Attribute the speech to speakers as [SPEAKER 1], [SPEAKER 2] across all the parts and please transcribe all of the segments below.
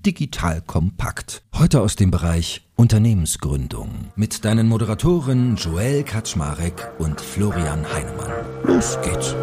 [SPEAKER 1] Digital Kompakt. Heute aus dem Bereich Unternehmensgründung mit deinen Moderatoren Joel Kaczmarek und Florian Heinemann. Los geht's!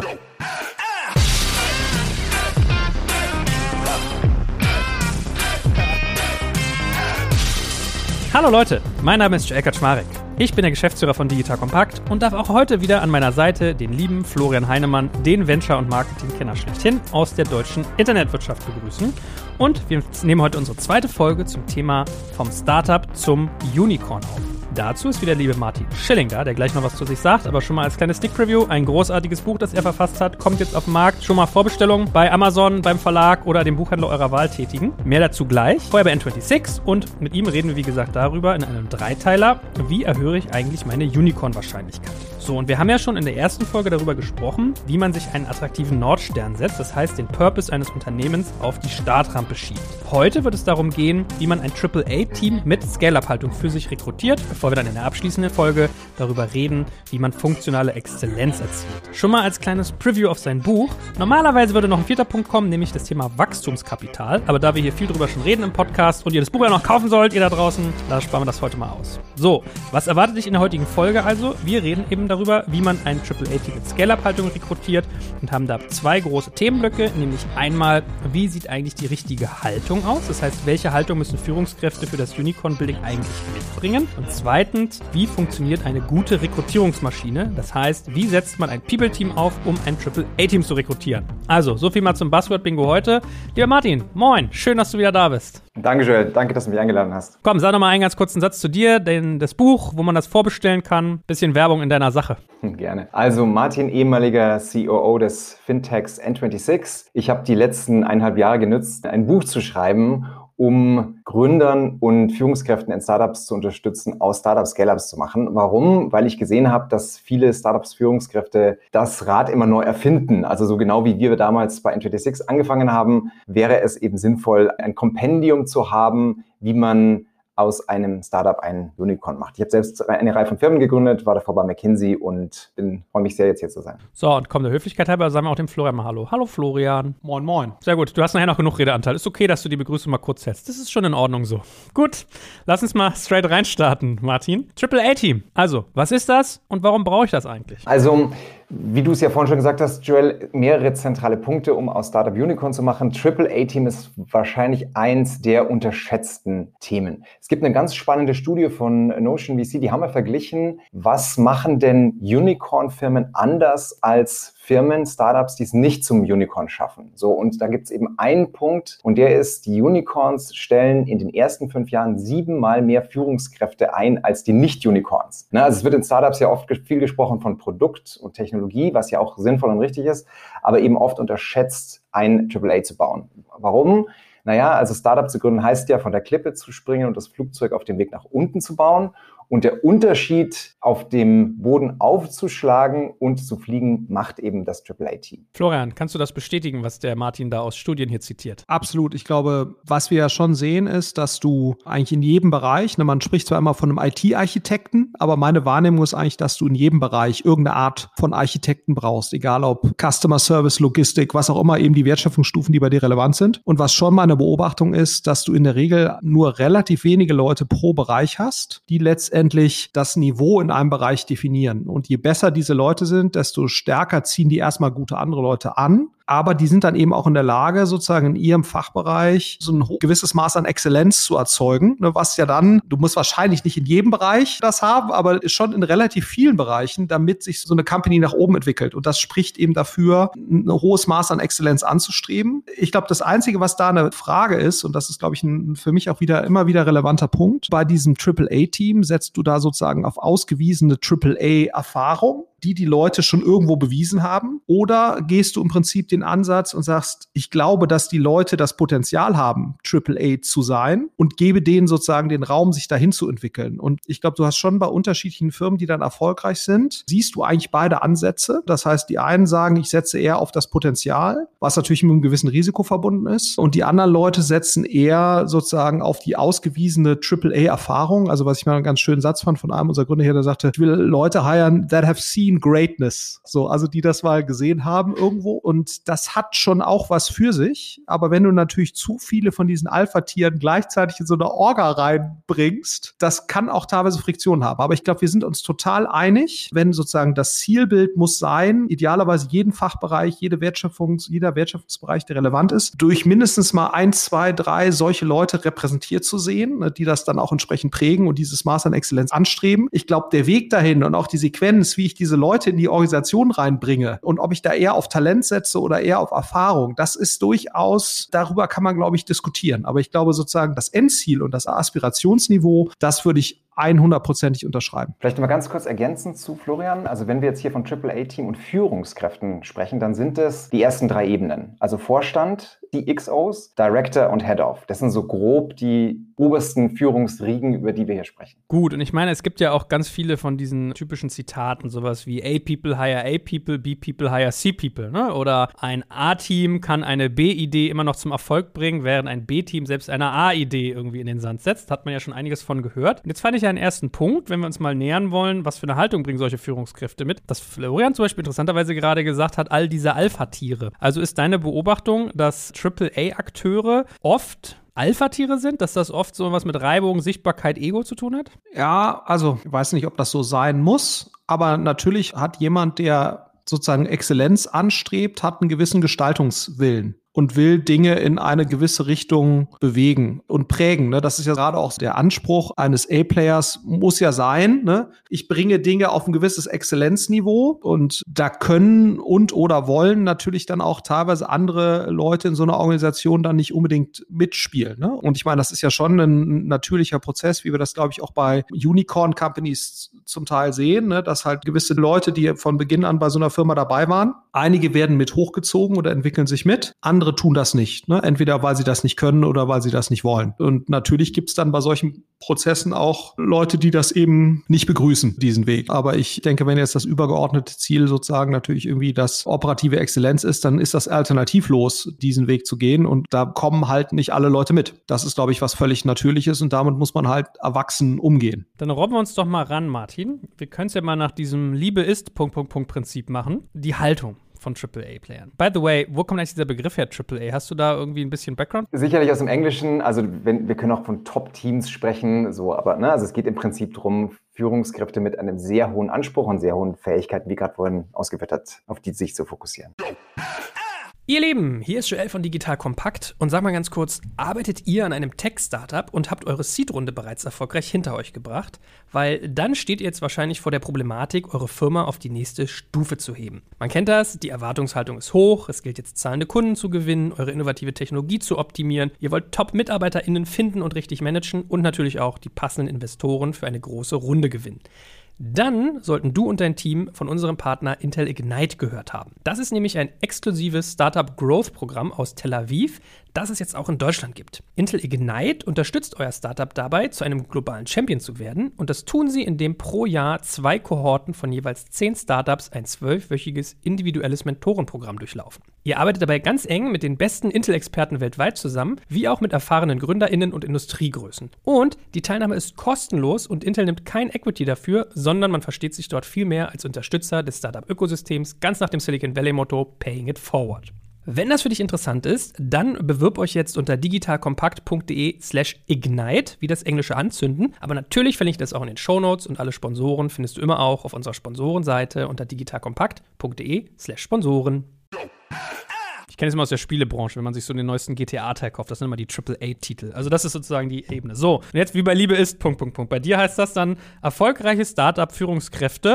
[SPEAKER 2] Hallo Leute, mein Name ist Joel Kaczmarek. Ich bin der Geschäftsführer von Digital Kompakt und darf auch heute wieder an meiner Seite den lieben Florian Heinemann, den Venture- und Marketing-Kenner schlechthin aus der deutschen Internetwirtschaft begrüßen. Und wir nehmen heute unsere zweite Folge zum Thema vom Startup zum Unicorn auf. Dazu ist wieder der liebe Martin Schilling da, der gleich noch was zu sich sagt, aber schon mal als kleines Sneak-Preview, ein großartiges Buch, das er verfasst hat, kommt jetzt auf den Markt. Schon mal Vorbestellungen bei Amazon, beim Verlag oder dem Buchhändler eurer Wahl tätigen. Mehr dazu gleich. Vorher bei N26 und mit ihm reden wir, wie gesagt, darüber in einem Dreiteiler, wie erhöhe ich eigentlich meine Unicorn-Wahrscheinlichkeit. So, und wir haben ja schon in der ersten Folge darüber gesprochen, wie man sich einen attraktiven Nordstern setzt, das heißt den Purpose eines Unternehmens auf die Startrampe schiebt. Heute wird es darum gehen, wie man ein AAA-Team mit Scale-Up-Haltung für sich rekrutiert, bevor wir dann in der abschließenden Folge darüber reden, wie man funktionale Exzellenz erzielt. Schon mal als kleines Preview auf sein Buch. Normalerweise würde noch ein 4. Punkt kommen, nämlich das Thema Wachstumskapital, aber da wir hier viel drüber schon reden im Podcast und ihr das Buch ja noch kaufen sollt, ihr da draußen, da sparen wir das heute mal aus. So, was erwartet dich in der heutigen Folge also? Wir reden eben darüber, wie man ein AAA-Team mit Scale-Up-Haltung rekrutiert und haben da zwei große Themenblöcke, nämlich einmal, wie sieht eigentlich die richtige Haltung aus? Das heißt, welche Haltung müssen Führungskräfte für das Unicorn-Building eigentlich mitbringen? Und zweitens, wie funktioniert eine gute Rekrutierungsmaschine? Das heißt, wie setzt man ein People-Team auf, um ein AAA-Team zu rekrutieren? Also, so viel mal zum Buzzword-Bingo heute. Lieber Martin, moin, schön, dass du wieder da bist.
[SPEAKER 3] Danke, Joel. Danke, dass du mich eingeladen hast.
[SPEAKER 2] Komm, sag noch mal einen ganz kurzen Satz zu dir, das Buch, wo man das vorbestellen kann. Bisschen Werbung in deiner Sache.
[SPEAKER 3] Gerne. Also Martin, ehemaliger COO des Fintechs N26. Ich habe die letzten 1,5 Jahre genutzt, ein Buch zu schreiben, um Gründern und Führungskräften in Startups zu unterstützen, aus Startups Scale-Ups zu machen. Warum? Weil ich gesehen habe, dass viele Startups Führungskräfte das Rad immer neu erfinden. Also so genau wie wir damals bei N26 angefangen haben, wäre es eben sinnvoll, ein Kompendium zu haben, wie man aus einem Startup ein Unicorn macht. Ich habe selbst eine Reihe von Firmen gegründet, war davor bei McKinsey und freue mich sehr, jetzt hier zu sein.
[SPEAKER 2] So, und komm, der Höflichkeit halber, sagen wir auch dem Florian mal Hallo. Hallo Florian. Moin, moin. Sehr gut, du hast nachher noch genug Redeanteil. Ist okay, dass du die Begrüßung mal kurz hältst. Das ist schon in Ordnung so. Gut, lass uns mal straight reinstarten, Martin. AAA-Team. Also, was ist das und warum brauche ich das eigentlich?
[SPEAKER 3] Also, wie du es ja vorhin schon gesagt hast, Joel, mehrere zentrale Punkte, um aus Startup Unicorn zu machen. AAA-Team ist wahrscheinlich eins der unterschätzten Themen. Es gibt eine ganz spannende Studie von Notion VC, die haben wir verglichen. Was machen denn Unicorn-Firmen anders als Firmen, Startups, die es nicht zum Unicorn schaffen? So, und da gibt es eben einen Punkt und der ist, die Unicorns stellen in den ersten 5 Jahren 7-mal mehr Führungskräfte ein als die Nicht-Unicorns. Also es wird in Startups ja oft viel gesprochen von Produkt und Technologie, was ja auch sinnvoll und richtig ist, aber eben oft unterschätzt, ein AAA zu bauen. Warum? Naja, also Startup zu gründen heißt ja, von der Klippe zu springen und das Flugzeug auf dem Weg nach unten zu bauen. Und der Unterschied, auf dem Boden aufzuschlagen und zu fliegen, macht eben das AAA-Team.
[SPEAKER 2] Florian, kannst du das bestätigen, was der Martin da aus Studien hier zitiert?
[SPEAKER 4] Absolut. Ich glaube, was wir ja schon sehen, ist, dass du eigentlich in jedem Bereich, man spricht zwar immer von einem IT-Architekten, aber meine Wahrnehmung ist eigentlich, dass du in jedem Bereich irgendeine Art von Architekten brauchst, egal ob Customer Service, Logistik, was auch immer eben die Wertschöpfungsstufen, die bei dir relevant sind. Und was schon meine Beobachtung ist, dass du in der Regel nur relativ wenige Leute pro Bereich hast, die letztendlich das Niveau in einem Bereich definieren. Und je besser diese Leute sind, desto stärker ziehen die erstmal gute andere Leute an. Aber die sind dann eben auch in der Lage, sozusagen in ihrem Fachbereich so ein gewisses Maß an Exzellenz zu erzeugen, was ja dann, du musst wahrscheinlich nicht in jedem Bereich das haben, aber schon in relativ vielen Bereichen, damit sich so eine Company nach oben entwickelt. Und das spricht eben dafür, ein hohes Maß an Exzellenz anzustreben. Ich glaube, das Einzige, was da eine Frage ist, und das ist, glaube ich, für mich auch immer wieder relevanter Punkt, bei diesem AAA-Team setzt du da sozusagen auf ausgewiesene AAA-Erfahrung, die Leute schon irgendwo bewiesen haben? Oder gehst du im Prinzip den Ansatz und sagst, ich glaube, dass die Leute das Potenzial haben, AAA zu sein und gebe denen sozusagen den Raum, sich dahin zu entwickeln? Und ich glaube, du hast schon bei unterschiedlichen Firmen, die dann erfolgreich sind, siehst du eigentlich beide Ansätze. Das heißt, die einen sagen, ich setze eher auf das Potenzial, was natürlich mit einem gewissen Risiko verbunden ist. Und die anderen Leute setzen eher sozusagen auf die ausgewiesene AAA-Erfahrung. Also was ich mal einen ganz schönen Satz fand von einem unserer Gründer hier, der sagte, ich will Leute hiren that have seen seen greatness. So, also die das mal gesehen haben irgendwo. Und das hat schon auch was für sich. Aber wenn du natürlich zu viele von diesen Alpha-Tieren gleichzeitig in so eine Orga reinbringst, das kann auch teilweise Friktion haben. Aber ich glaube, wir sind uns total einig, wenn sozusagen das Zielbild muss sein, idealerweise jeden Fachbereich, jeder Wertschöpfungsbereich, der relevant ist, durch mindestens mal 1, 2, 3 solche Leute repräsentiert zu sehen, die das dann auch entsprechend prägen und dieses Maß an Exzellenz anstreben. Ich glaube, der Weg dahin und auch die Sequenz, wie ich diese Leute in die Organisation reinbringe und ob ich da eher auf Talent setze oder eher auf Erfahrung, das ist durchaus, darüber kann man, glaube ich, diskutieren. Aber ich glaube sozusagen, das Endziel und das Aspirationsniveau, das würde ich 100%ig unterschreiben.
[SPEAKER 3] Vielleicht mal ganz kurz ergänzend zu Florian. Also wenn wir jetzt hier von AAA-Team und Führungskräften sprechen, dann sind es die ersten 3 Ebenen. Also Vorstand, die XOs, Director und Head-Off. Das sind so grob die obersten Führungsriegen, über die wir hier sprechen.
[SPEAKER 2] Gut, und ich meine, es gibt ja auch ganz viele von diesen typischen Zitaten, sowas wie A-People hire A-People, B-People hire C-People, ne? Oder ein A-Team kann eine B-Idee immer noch zum Erfolg bringen, während ein B-Team selbst eine A-Idee irgendwie in den Sand setzt. Hat man ja schon einiges von gehört. Und jetzt fand ich ja einen ersten Punkt, wenn wir uns mal nähern wollen, was für eine Haltung bringen solche Führungskräfte mit, dass Florian zum Beispiel interessanterweise gerade gesagt hat, all diese Alpha-Tiere. Also ist deine Beobachtung, dass AAA-Akteure oft Alpha-Tiere sind, dass das oft so was mit Reibung, Sichtbarkeit, Ego zu tun hat?
[SPEAKER 4] Ja, also ich weiß nicht, ob das so sein muss, aber natürlich hat jemand, der sozusagen Exzellenz anstrebt, hat einen gewissen Gestaltungswillen und will Dinge in eine gewisse Richtung bewegen und prägen. Ne? Das ist ja gerade auch der Anspruch eines A-Players, muss ja sein, ne? Ich bringe Dinge auf ein gewisses Exzellenzniveau und da können und oder wollen natürlich dann auch teilweise andere Leute in so einer Organisation dann nicht unbedingt mitspielen. Ne? Und ich meine, das ist ja schon ein natürlicher Prozess, wie wir das, glaube ich, auch bei Unicorn-Companies zum Teil sehen, ne? Dass halt gewisse Leute, die von Beginn an bei so einer Firma dabei waren, einige werden mit hochgezogen oder entwickeln sich mit, andere tun das nicht, ne? Entweder weil sie das nicht können oder weil sie das nicht wollen. Und natürlich gibt es dann bei solchen Prozessen auch Leute, die das eben nicht begrüßen, diesen Weg. Aber ich denke, wenn jetzt das übergeordnete Ziel sozusagen natürlich irgendwie das operative Exzellenz ist, dann ist das alternativlos, diesen Weg zu gehen. Und da kommen halt nicht alle Leute mit. Das ist, glaube ich, was völlig Natürliches und damit muss man halt erwachsen umgehen.
[SPEAKER 2] Dann robben wir uns doch mal ran, Martin. Wir können es ja mal nach diesem Liebe ist Prinzip machen. Die Haltung von AAA-Playern. By the way, wo kommt eigentlich dieser Begriff her, AAA? Hast du da irgendwie ein bisschen Background?
[SPEAKER 3] Sicherlich aus dem Englischen, also wir können auch von Top-Teams sprechen, so, aber also es geht im Prinzip darum, Führungskräfte mit einem sehr hohen Anspruch und sehr hohen Fähigkeiten, wie gerade vorhin ausgeführt hat, auf die sich zu fokussieren.
[SPEAKER 2] Ihr Lieben, hier ist Joel von Digital Kompakt und sag mal ganz kurz, arbeitet ihr an einem Tech-Startup und habt eure Seed-Runde bereits erfolgreich hinter euch gebracht? Weil dann steht ihr jetzt wahrscheinlich vor der Problematik, eure Firma auf die nächste Stufe zu heben. Man kennt das, die Erwartungshaltung ist hoch, es gilt jetzt zahlende Kunden zu gewinnen, eure innovative Technologie zu optimieren, ihr wollt Top-MitarbeiterInnen finden und richtig managen und natürlich auch die passenden Investoren für eine große Runde gewinnen. Dann sollten du und dein Team von unserem Partner Intel Ignite gehört haben. Das ist nämlich ein exklusives Startup-Growth-Programm aus Tel Aviv, das es jetzt auch in Deutschland gibt. Intel Ignite unterstützt euer Startup dabei, zu einem globalen Champion zu werden. Und das tun sie, indem pro Jahr 2 Kohorten von jeweils 10 Startups ein 12-wöchiges individuelles Mentorenprogramm durchlaufen. Ihr arbeitet dabei ganz eng mit den besten Intel-Experten weltweit zusammen, wie auch mit erfahrenen GründerInnen und Industriegrößen. Und die Teilnahme ist kostenlos und Intel nimmt kein Equity dafür, sondern man versteht sich dort viel mehr als Unterstützer des Startup-Ökosystems, ganz nach dem Silicon Valley-Motto Paying it forward. Wenn das für dich interessant ist, dann bewirb euch jetzt unter digitalkompakt.de/ignite, wie das englische Anzünden. Aber natürlich verlinke ich das auch in den Shownotes und alle Sponsoren findest du immer auch auf unserer Sponsorenseite unter digitalkompakt.de/Sponsoren. Ich kenne es immer aus der Spielebranche, wenn man sich so den neuesten GTA-Teil kauft, das sind immer die AAA-Titel. Also das ist sozusagen die Ebene. So, und jetzt wie bei Liebe ist, .. Bei dir heißt das dann erfolgreiche Startup-Führungskräfte, ..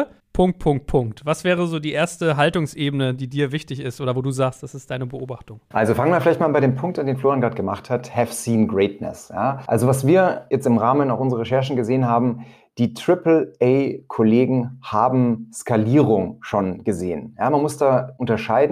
[SPEAKER 2] Was wäre so die erste Haltungsebene, die dir wichtig ist oder wo du sagst, das ist deine Beobachtung?
[SPEAKER 3] Also fangen wir vielleicht mal bei dem Punkt an, den Florian gerade gemacht hat, have seen greatness. Ja? Also was wir jetzt im Rahmen auch unserer Recherchen gesehen haben, die AAA-Kollegen haben Skalierung schon gesehen. Ja, man muss da unterscheiden,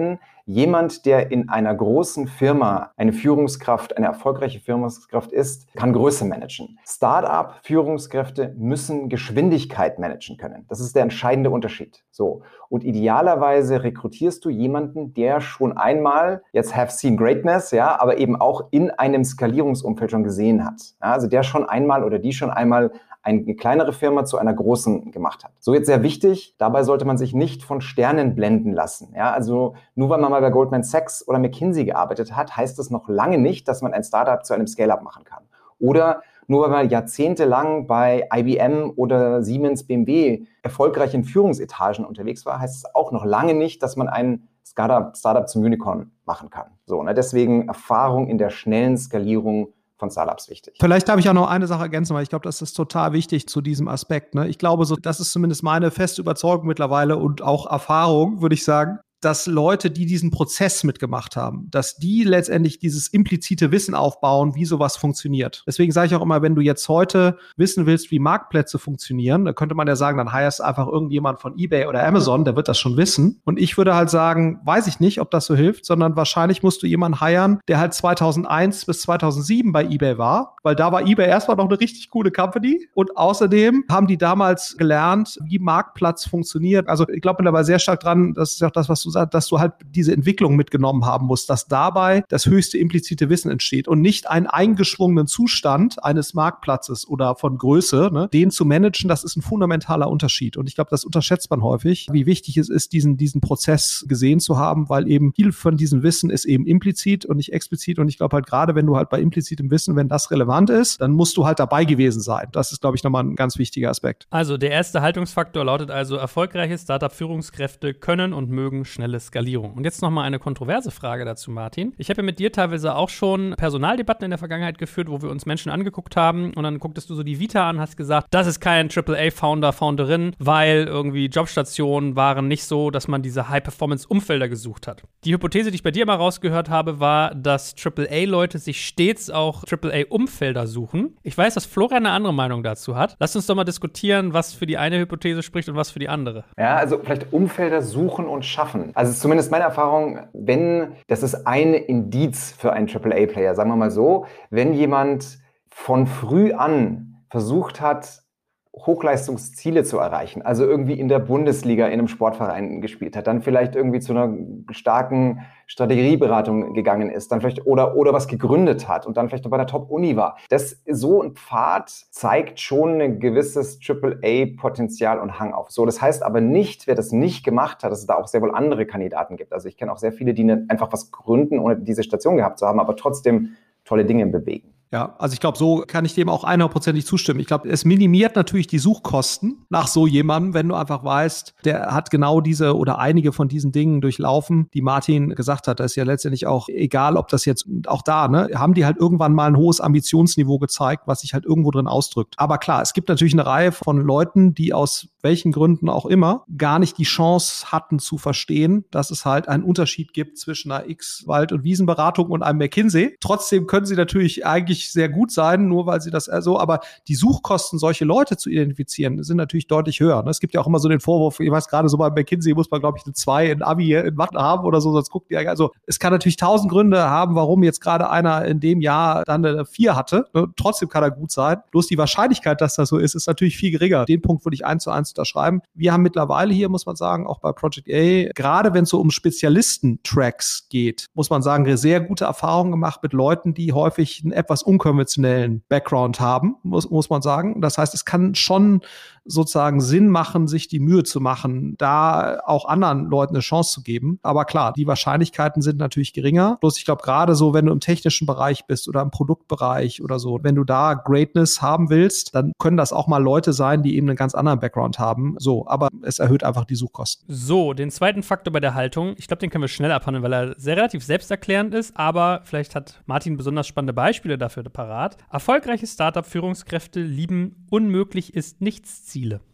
[SPEAKER 3] Jemand, der in einer großen Firma eine Führungskraft, eine erfolgreiche Führungskraft ist, kann Größe managen. Start-up-Führungskräfte müssen Geschwindigkeit managen können. Das ist der entscheidende Unterschied. So. Und idealerweise rekrutierst du jemanden, der schon einmal, jetzt have seen greatness, ja, aber eben auch in einem Skalierungsumfeld schon gesehen hat. Ja, also der schon einmal oder die schon einmal eine kleinere Firma zu einer großen gemacht hat. So, jetzt sehr wichtig, dabei sollte man sich nicht von Sternen blenden lassen. Ja, also nur weil man mal bei Goldman Sachs oder McKinsey gearbeitet hat, heißt das noch lange nicht, dass man ein Startup zu einem Scale-up machen kann. Oder nur weil man jahrzehntelang bei IBM oder Siemens, BMW erfolgreich in Führungsetagen unterwegs war, heißt es auch noch lange nicht, dass man ein Startup zum Unicorn machen kann. So, ne? Deswegen Erfahrung in der schnellen Skalierung von Startups wichtig.
[SPEAKER 4] Vielleicht darf ich auch noch eine Sache ergänzen, weil ich glaube, das ist total wichtig zu diesem Aspekt. Ne? Ich glaube, das ist zumindest meine feste Überzeugung mittlerweile und auch Erfahrung, würde ich sagen, dass Leute, die diesen Prozess mitgemacht haben, dass die letztendlich dieses implizite Wissen aufbauen, wie sowas funktioniert. Deswegen sage ich auch immer, wenn du jetzt heute wissen willst, wie Marktplätze funktionieren, dann könnte man ja sagen, dann heierst einfach irgendjemand von eBay oder Amazon, der wird das schon wissen. Und ich würde halt sagen, weiß ich nicht, ob das so hilft, sondern wahrscheinlich musst du jemanden heiern, der halt 2001 bis 2007 bei eBay war, weil da war eBay erstmal noch eine richtig coole Company und außerdem haben die damals gelernt, wie Marktplatz funktioniert. Also ich glaube mittlerweile sehr stark dran, das ist auch das, was du sagst, dass du halt diese Entwicklung mitgenommen haben musst, dass dabei das höchste implizite Wissen entsteht und nicht einen eingeschwungenen Zustand eines Marktplatzes oder von Größe, ne, den zu managen, das ist ein fundamentaler Unterschied. Und ich glaube, das unterschätzt man häufig, wie wichtig es ist, diesen Prozess gesehen zu haben, weil eben viel von diesem Wissen ist eben implizit und nicht explizit. Und ich glaube halt gerade, wenn du halt bei implizitem Wissen, wenn das relevant ist, dann musst du halt dabei gewesen sein. Das ist, glaube ich, nochmal ein ganz wichtiger Aspekt.
[SPEAKER 2] Also der erste Haltungsfaktor lautet also, erfolgreiche Startup-Führungskräfte können und mögen schnelle Skalierung. Und jetzt nochmal eine kontroverse Frage dazu, Martin. Ich habe ja mit dir teilweise auch schon Personaldebatten in der Vergangenheit geführt, wo wir uns Menschen angeguckt haben und dann gucktest du so die Vita an, hast gesagt, das ist kein AAA-Founder, Founderin, weil irgendwie Jobstationen waren nicht so, dass man diese High-Performance-Umfelder gesucht hat. Die Hypothese, die ich bei dir mal rausgehört habe, war, dass AAA-Leute sich stets auch AAA-Umfelder suchen. Ich weiß, dass Florian eine andere Meinung dazu hat. Lass uns doch mal diskutieren, was für die eine Hypothese spricht und was für die andere.
[SPEAKER 3] Ja, also vielleicht Umfelder suchen und schaffen. Also zumindest meine Erfahrung, das ist ein Indiz für einen AAA-Player, sagen wir mal so, wenn jemand von früh an versucht hat, Hochleistungsziele zu erreichen, also irgendwie in der Bundesliga in einem Sportverein gespielt hat, dann vielleicht irgendwie zu einer starken Strategieberatung gegangen ist, dann vielleicht oder was gegründet hat und dann vielleicht bei der Top-Uni war. So ein Pfad zeigt schon ein gewisses AAA-Potenzial und Hang auf. So, das heißt aber nicht, wer das nicht gemacht hat, dass es da auch sehr wohl andere Kandidaten gibt. Also ich kenne auch sehr viele, die einfach was gründen, ohne diese Station gehabt zu haben, aber trotzdem tolle Dinge bewegen.
[SPEAKER 4] Ja, also ich glaube, so kann ich dem auch 100%ig zustimmen. Ich glaube, es minimiert natürlich die Suchkosten nach so jemandem, wenn du einfach weißt, der hat genau diese oder einige von diesen Dingen durchlaufen, die Martin gesagt hat. Das ist ja letztendlich auch egal, ob das jetzt auch da, ne, haben die halt irgendwann mal ein hohes Ambitionsniveau gezeigt, was sich halt irgendwo drin ausdrückt. Aber klar, es gibt natürlich eine Reihe von Leuten, die aus welchen Gründen auch immer gar nicht die Chance hatten zu verstehen, dass es halt einen Unterschied gibt zwischen einer X-Wald- und Wiesenberatung und einem McKinsey. Trotzdem können sie natürlich eigentlich sehr gut sein, nur weil sie das aber die Suchkosten, solche Leute zu identifizieren, sind natürlich deutlich höher. Es gibt ja auch immer so den Vorwurf, ich weiß gerade so bei McKinsey muss man, glaube ich, eine 2 in Abi in Mathe haben oder so, sonst guckt ihr, also es kann natürlich 1000 Gründe haben, warum jetzt gerade einer in dem Jahr dann eine 4 hatte. Trotzdem kann er gut sein. Bloß die Wahrscheinlichkeit, dass das so ist natürlich viel geringer. Den Punkt würde ich 1:1 unterschreiben. Wir haben mittlerweile hier, muss man sagen, auch bei Project A, gerade wenn es so um Spezialisten-Tracks geht, muss man sagen, sehr gute Erfahrungen gemacht mit Leuten, die häufig einen etwas unkonventionellen Background haben, muss man sagen. Das heißt, es kann schon sozusagen Sinn machen, sich die Mühe zu machen, da auch anderen Leuten eine Chance zu geben. Aber klar, die Wahrscheinlichkeiten sind natürlich geringer. Bloß ich glaube, gerade so, wenn du im technischen Bereich bist oder im Produktbereich oder so, wenn du da Greatness haben willst, dann können das auch mal Leute sein, die eben einen ganz anderen Background haben. So, aber es erhöht einfach die Suchkosten.
[SPEAKER 2] So, den zweiten Faktor bei der Haltung, ich glaube, den können wir schnell abhandeln, weil er sehr relativ selbsterklärend ist, aber vielleicht hat Martin besonders spannende Beispiele dafür parat. Erfolgreiche Startup-Führungskräfte lieben unmöglich ist nichts Ziele.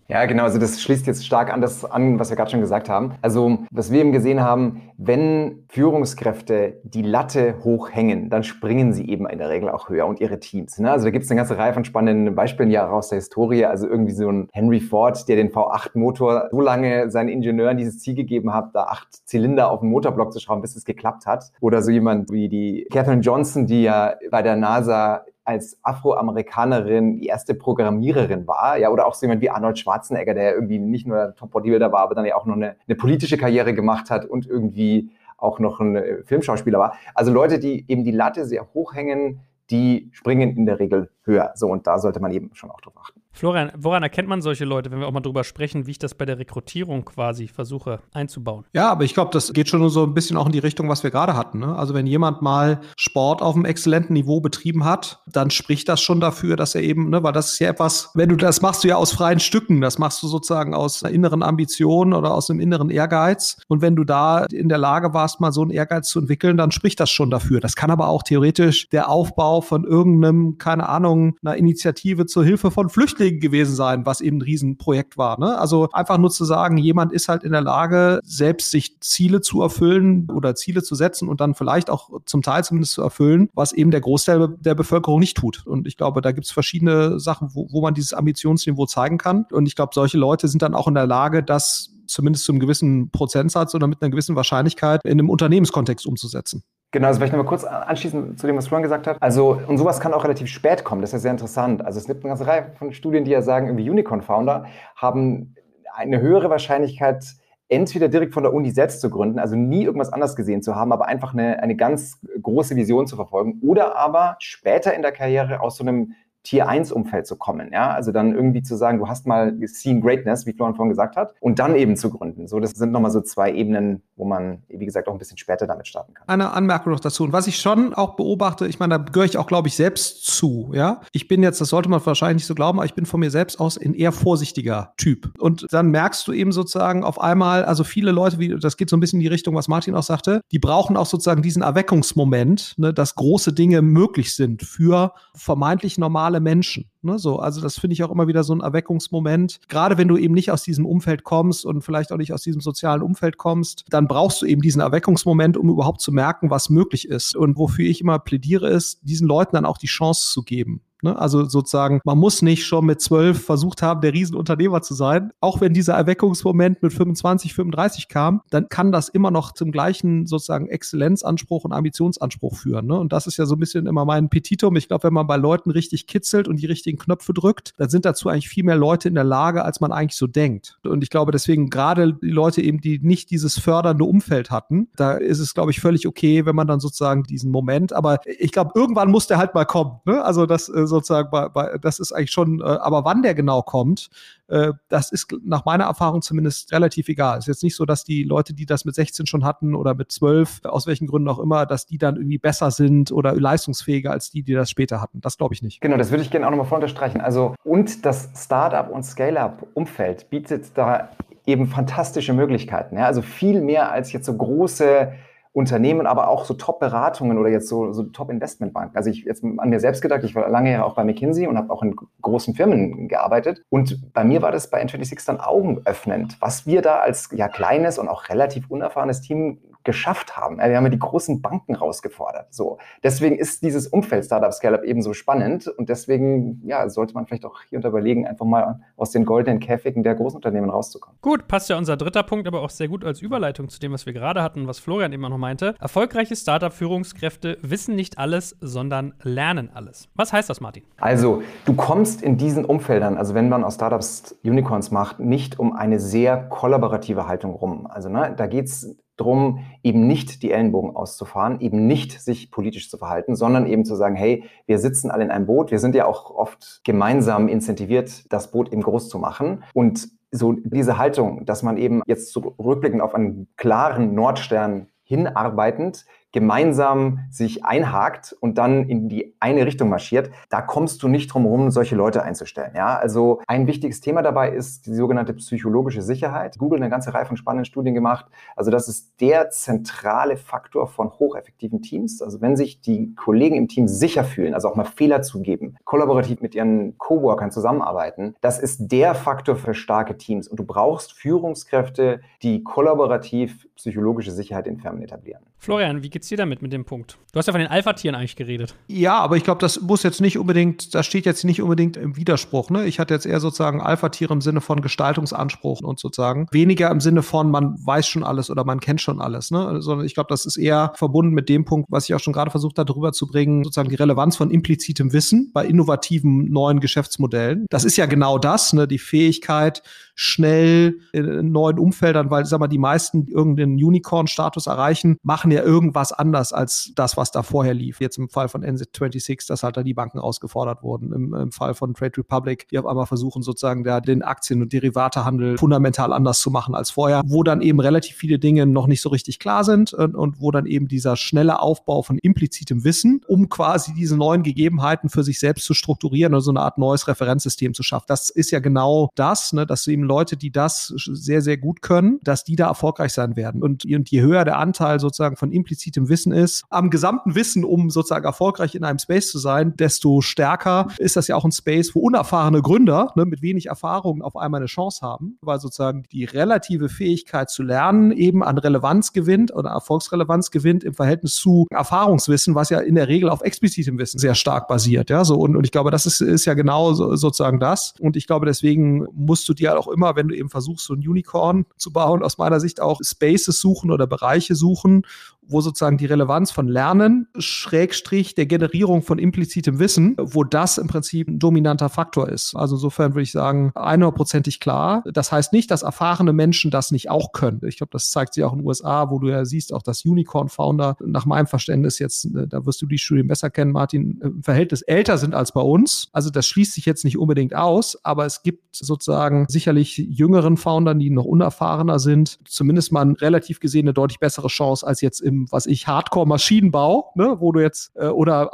[SPEAKER 3] Ja, genau. Also das schließt jetzt stark an das an, was wir gerade schon gesagt haben. Also was wir eben gesehen haben, wenn Führungskräfte die Latte hochhängen, dann springen sie eben in der Regel auch höher und ihre Teams. Ne? Also da gibt es eine ganze Reihe von spannenden Beispielen ja aus der Historie. Also irgendwie so ein Henry Ford, der den V8-Motor so lange seinen Ingenieuren dieses Ziel gegeben hat, da 8 Zylinder auf den Motorblock zu schrauben, bis es geklappt hat. Oder so jemand wie die Katherine Johnson, die ja bei der NASA als Afroamerikanerin die erste Programmiererin war, ja, oder auch so jemand wie Arnold Schwarzenegger, der irgendwie nicht nur Top-Bodybuilder war, aber dann ja auch noch eine politische Karriere gemacht hat und irgendwie auch noch ein Filmschauspieler war. Also Leute, die eben die Latte sehr hoch hängen, die springen in der Regel höher. So, und da sollte man eben schon auch drauf achten.
[SPEAKER 2] Florian, woran erkennt man solche Leute, wenn wir auch mal drüber sprechen, wie ich das bei der Rekrutierung quasi versuche einzubauen?
[SPEAKER 4] Ja, aber ich glaube, das geht schon so ein bisschen auch in die Richtung, was wir gerade hatten. Ne? Also wenn jemand mal Sport auf einem exzellenten Niveau betrieben hat, dann spricht das schon dafür, dass er eben, ne, weil das ist ja etwas, wenn du das machst du ja aus freien Stücken, das machst du sozusagen aus einer inneren Ambition oder aus einem inneren Ehrgeiz. Und wenn du da in der Lage warst, mal so einen Ehrgeiz zu entwickeln, dann spricht das schon dafür. Das kann aber auch theoretisch der Aufbau von irgendeinem, keine Ahnung, einer Initiative zur Hilfe von Flüchtlingen gewesen sein, was eben ein Riesenprojekt war. Ne? Also einfach nur zu sagen, jemand ist halt in der Lage, selbst sich Ziele zu erfüllen oder Ziele zu setzen und dann vielleicht auch zum Teil zumindest zu erfüllen, was eben der Großteil der Bevölkerung nicht tut. Und ich glaube, da gibt es verschiedene Sachen, wo man dieses Ambitionsniveau zeigen kann. Und ich glaube, solche Leute sind dann auch in der Lage, das zumindest zu einem gewissen Prozentsatz oder mit einer gewissen Wahrscheinlichkeit in einem Unternehmenskontext umzusetzen.
[SPEAKER 3] Genau, also vielleicht nochmal kurz anschließen zu dem, was Florian gesagt hat. Also, und sowas kann auch relativ spät kommen, das ist ja sehr interessant. Also es gibt eine ganze Reihe von Studien, die ja sagen, irgendwie Unicorn-Founder haben eine höhere Wahrscheinlichkeit, entweder direkt von der Uni selbst zu gründen, also nie irgendwas anderes gesehen zu haben, aber einfach eine ganz große Vision zu verfolgen, oder aber später in der Karriere aus so einem Tier-1-Umfeld zu kommen, ja, also dann irgendwie zu sagen, du hast mal seen Greatness, wie Florian vorhin gesagt hat, und dann eben zu gründen. So, das sind nochmal so 2 Ebenen, wo man, wie gesagt, auch ein bisschen später damit starten kann.
[SPEAKER 4] Eine Anmerkung noch dazu. Und was ich schon auch beobachte, ich meine, da gehöre ich auch, glaube ich, selbst zu, ja. Ich bin jetzt, das sollte man wahrscheinlich nicht so glauben, aber ich bin von mir selbst aus ein eher vorsichtiger Typ. Und dann merkst du eben sozusagen auf einmal, also viele Leute, das geht so ein bisschen in die Richtung, was Martin auch sagte, die brauchen auch sozusagen diesen Erweckungsmoment, ne, dass große Dinge möglich sind für vermeintlich normale Menschen. Ne, so, also das finde ich auch immer wieder so ein Erweckungsmoment. Gerade wenn du eben nicht aus diesem Umfeld kommst und vielleicht auch nicht aus diesem sozialen Umfeld kommst, dann brauchst du eben diesen Erweckungsmoment, um überhaupt zu merken, was möglich ist. Und wofür ich immer plädiere, ist, diesen Leuten dann auch die Chance zu geben. Also sozusagen, man muss nicht schon mit 12 versucht haben, der Riesenunternehmer zu sein. Auch wenn dieser Erweckungsmoment mit 25, 35 kam, dann kann das immer noch zum gleichen sozusagen Exzellenzanspruch und Ambitionsanspruch führen. Ne? Und das ist ja so ein bisschen immer mein Petitum. Ich glaube, wenn man bei Leuten richtig kitzelt und die richtigen Knöpfe drückt, dann sind dazu eigentlich viel mehr Leute in der Lage, als man eigentlich so denkt. Und ich glaube deswegen gerade die Leute eben, die nicht dieses fördernde Umfeld hatten, da ist es, glaube ich, völlig okay, wenn man dann sozusagen diesen Moment, aber ich glaube, irgendwann muss der halt mal kommen. Ne? Also das sozusagen, das ist eigentlich schon, aber wann der genau kommt, das ist nach meiner Erfahrung zumindest relativ egal. Es ist jetzt nicht so, dass die Leute, die das mit 16 schon hatten oder mit 12, aus welchen Gründen auch immer, dass die dann irgendwie besser sind oder leistungsfähiger als die das später hatten. Das glaube ich nicht.
[SPEAKER 3] Genau, das würde ich gerne auch nochmal voll unterstreichen. Also, und das Startup- und Scale-Up-Umfeld bietet da eben fantastische Möglichkeiten. Ja? Also viel mehr als jetzt so große Unternehmen, aber auch so Top-Beratungen oder jetzt so Top-Investmentbanken. Also ich jetzt an mir selbst gedacht, ich war lange Jahre auch bei McKinsey und habe auch in großen Firmen gearbeitet. Und bei mir war das bei N26 dann augenöffnend, was wir da als ja kleines und auch relativ unerfahrenes Team geschafft haben. Wir haben ja die großen Banken rausgefordert. So. Deswegen ist dieses Umfeld Startup Scale-Up eben so spannend und deswegen ja, sollte man vielleicht auch hier und überlegen, einfach mal aus den goldenen Käfigen der großen Unternehmen rauszukommen.
[SPEAKER 2] Gut, passt ja unser dritter Punkt aber auch sehr gut als Überleitung zu dem, was wir gerade hatten, was Florian eben auch noch meinte. Erfolgreiche Startup-Führungskräfte wissen nicht alles, sondern lernen alles. Was heißt das, Martin?
[SPEAKER 3] Also, du kommst in diesen Umfeldern, also wenn man aus Startups Unicorns macht, nicht um eine sehr kollaborative Haltung rum. Also da geht es darum, eben nicht die Ellenbogen auszufahren, eben nicht sich politisch zu verhalten, sondern eben zu sagen, hey, wir sitzen alle in einem Boot, wir sind ja auch oft gemeinsam incentiviert, das Boot eben groß zu machen. Und so diese Haltung, dass man eben jetzt so rückblickend auf einen klaren Nordstern hinarbeitend gemeinsam sich einhakt und dann in die eine Richtung marschiert, da kommst du nicht drum herum, solche Leute einzustellen. Ja? Also ein wichtiges Thema dabei ist die sogenannte psychologische Sicherheit. Google hat eine ganze Reihe von spannenden Studien gemacht. Also das ist der zentrale Faktor von hocheffektiven Teams. Also wenn sich die Kollegen im Team sicher fühlen, also auch mal Fehler zugeben, kollaborativ mit ihren Coworkern zusammenarbeiten, das ist der Faktor für starke Teams. Und du brauchst Führungskräfte, die kollaborativ psychologische Sicherheit in Firmen etablieren.
[SPEAKER 2] Florian, wie geht's dir damit mit dem Punkt? Du hast ja von den Alpha-Tieren eigentlich geredet.
[SPEAKER 4] Ja, aber ich glaube, das muss jetzt nicht unbedingt, das steht jetzt nicht unbedingt im Widerspruch. Ne? Ich hatte jetzt eher sozusagen Alpha-Tiere im Sinne von Gestaltungsanspruch und sozusagen weniger im Sinne von, man weiß schon alles oder man kennt schon alles. Ne? Sondern ich glaube, das ist eher verbunden mit dem Punkt, was ich auch schon gerade versucht habe, darüber zu bringen, sozusagen die Relevanz von implizitem Wissen bei innovativen neuen Geschäftsmodellen. Das ist ja genau das, ne? Die Fähigkeit, schnell in neuen Umfeldern, weil, sag mal, die meisten, die irgendeinen Unicorn-Status erreichen, machen ja irgendwas anders als das, was da vorher lief. Jetzt im Fall von NZ26, dass halt da die Banken ausgefordert wurden. Im Fall von Trade Republic, die auf einmal versuchen, sozusagen da den Aktien- und Derivatehandel fundamental anders zu machen als vorher, wo dann eben relativ viele Dinge noch nicht so richtig klar sind und wo dann eben dieser schnelle Aufbau von implizitem Wissen, um quasi diese neuen Gegebenheiten für sich selbst zu strukturieren oder so eine Art neues Referenzsystem zu schaffen. Das ist ja genau das, ne, dass du eben Leute, die das sehr, sehr gut können, dass die da erfolgreich sein werden. Und je höher der Anteil sozusagen von implizitem Wissen ist, am gesamten Wissen, um sozusagen erfolgreich in einem Space zu sein, desto stärker ist das ja auch ein Space, wo unerfahrene Gründer, ne, mit wenig Erfahrung auf einmal eine Chance haben, weil sozusagen die relative Fähigkeit zu lernen eben an Relevanz gewinnt oder Erfolgsrelevanz gewinnt im Verhältnis zu Erfahrungswissen, was ja in der Regel auf explizitem Wissen sehr stark basiert. Ja, so und ich glaube, das ist ja genau sozusagen das. Und ich glaube, deswegen musst du dir auch immer, wenn du eben versuchst, so ein Unicorn zu bauen, aus meiner Sicht auch Spaces suchen oder Bereiche suchen, wo sozusagen die Relevanz von Lernen, Schrägstrich der Generierung von implizitem Wissen, wo das im Prinzip ein dominanter Faktor ist. Also insofern würde ich sagen, 100%ig klar. Das heißt nicht, dass erfahrene Menschen das nicht auch können. Ich glaube, das zeigt sich auch in den USA, wo du ja siehst, auch das Unicorn-Founder, nach meinem Verständnis jetzt, da wirst du die Studien besser kennen, Martin, im Verhältnis älter sind als bei uns. Also das schließt sich jetzt nicht unbedingt aus, aber es gibt sozusagen sicherlich jüngeren Foundern, die noch unerfahrener sind, zumindest mal relativ gesehen eine deutlich bessere Chance als jetzt im, Hardcore-Maschinenbau, ne, wo du jetzt, oder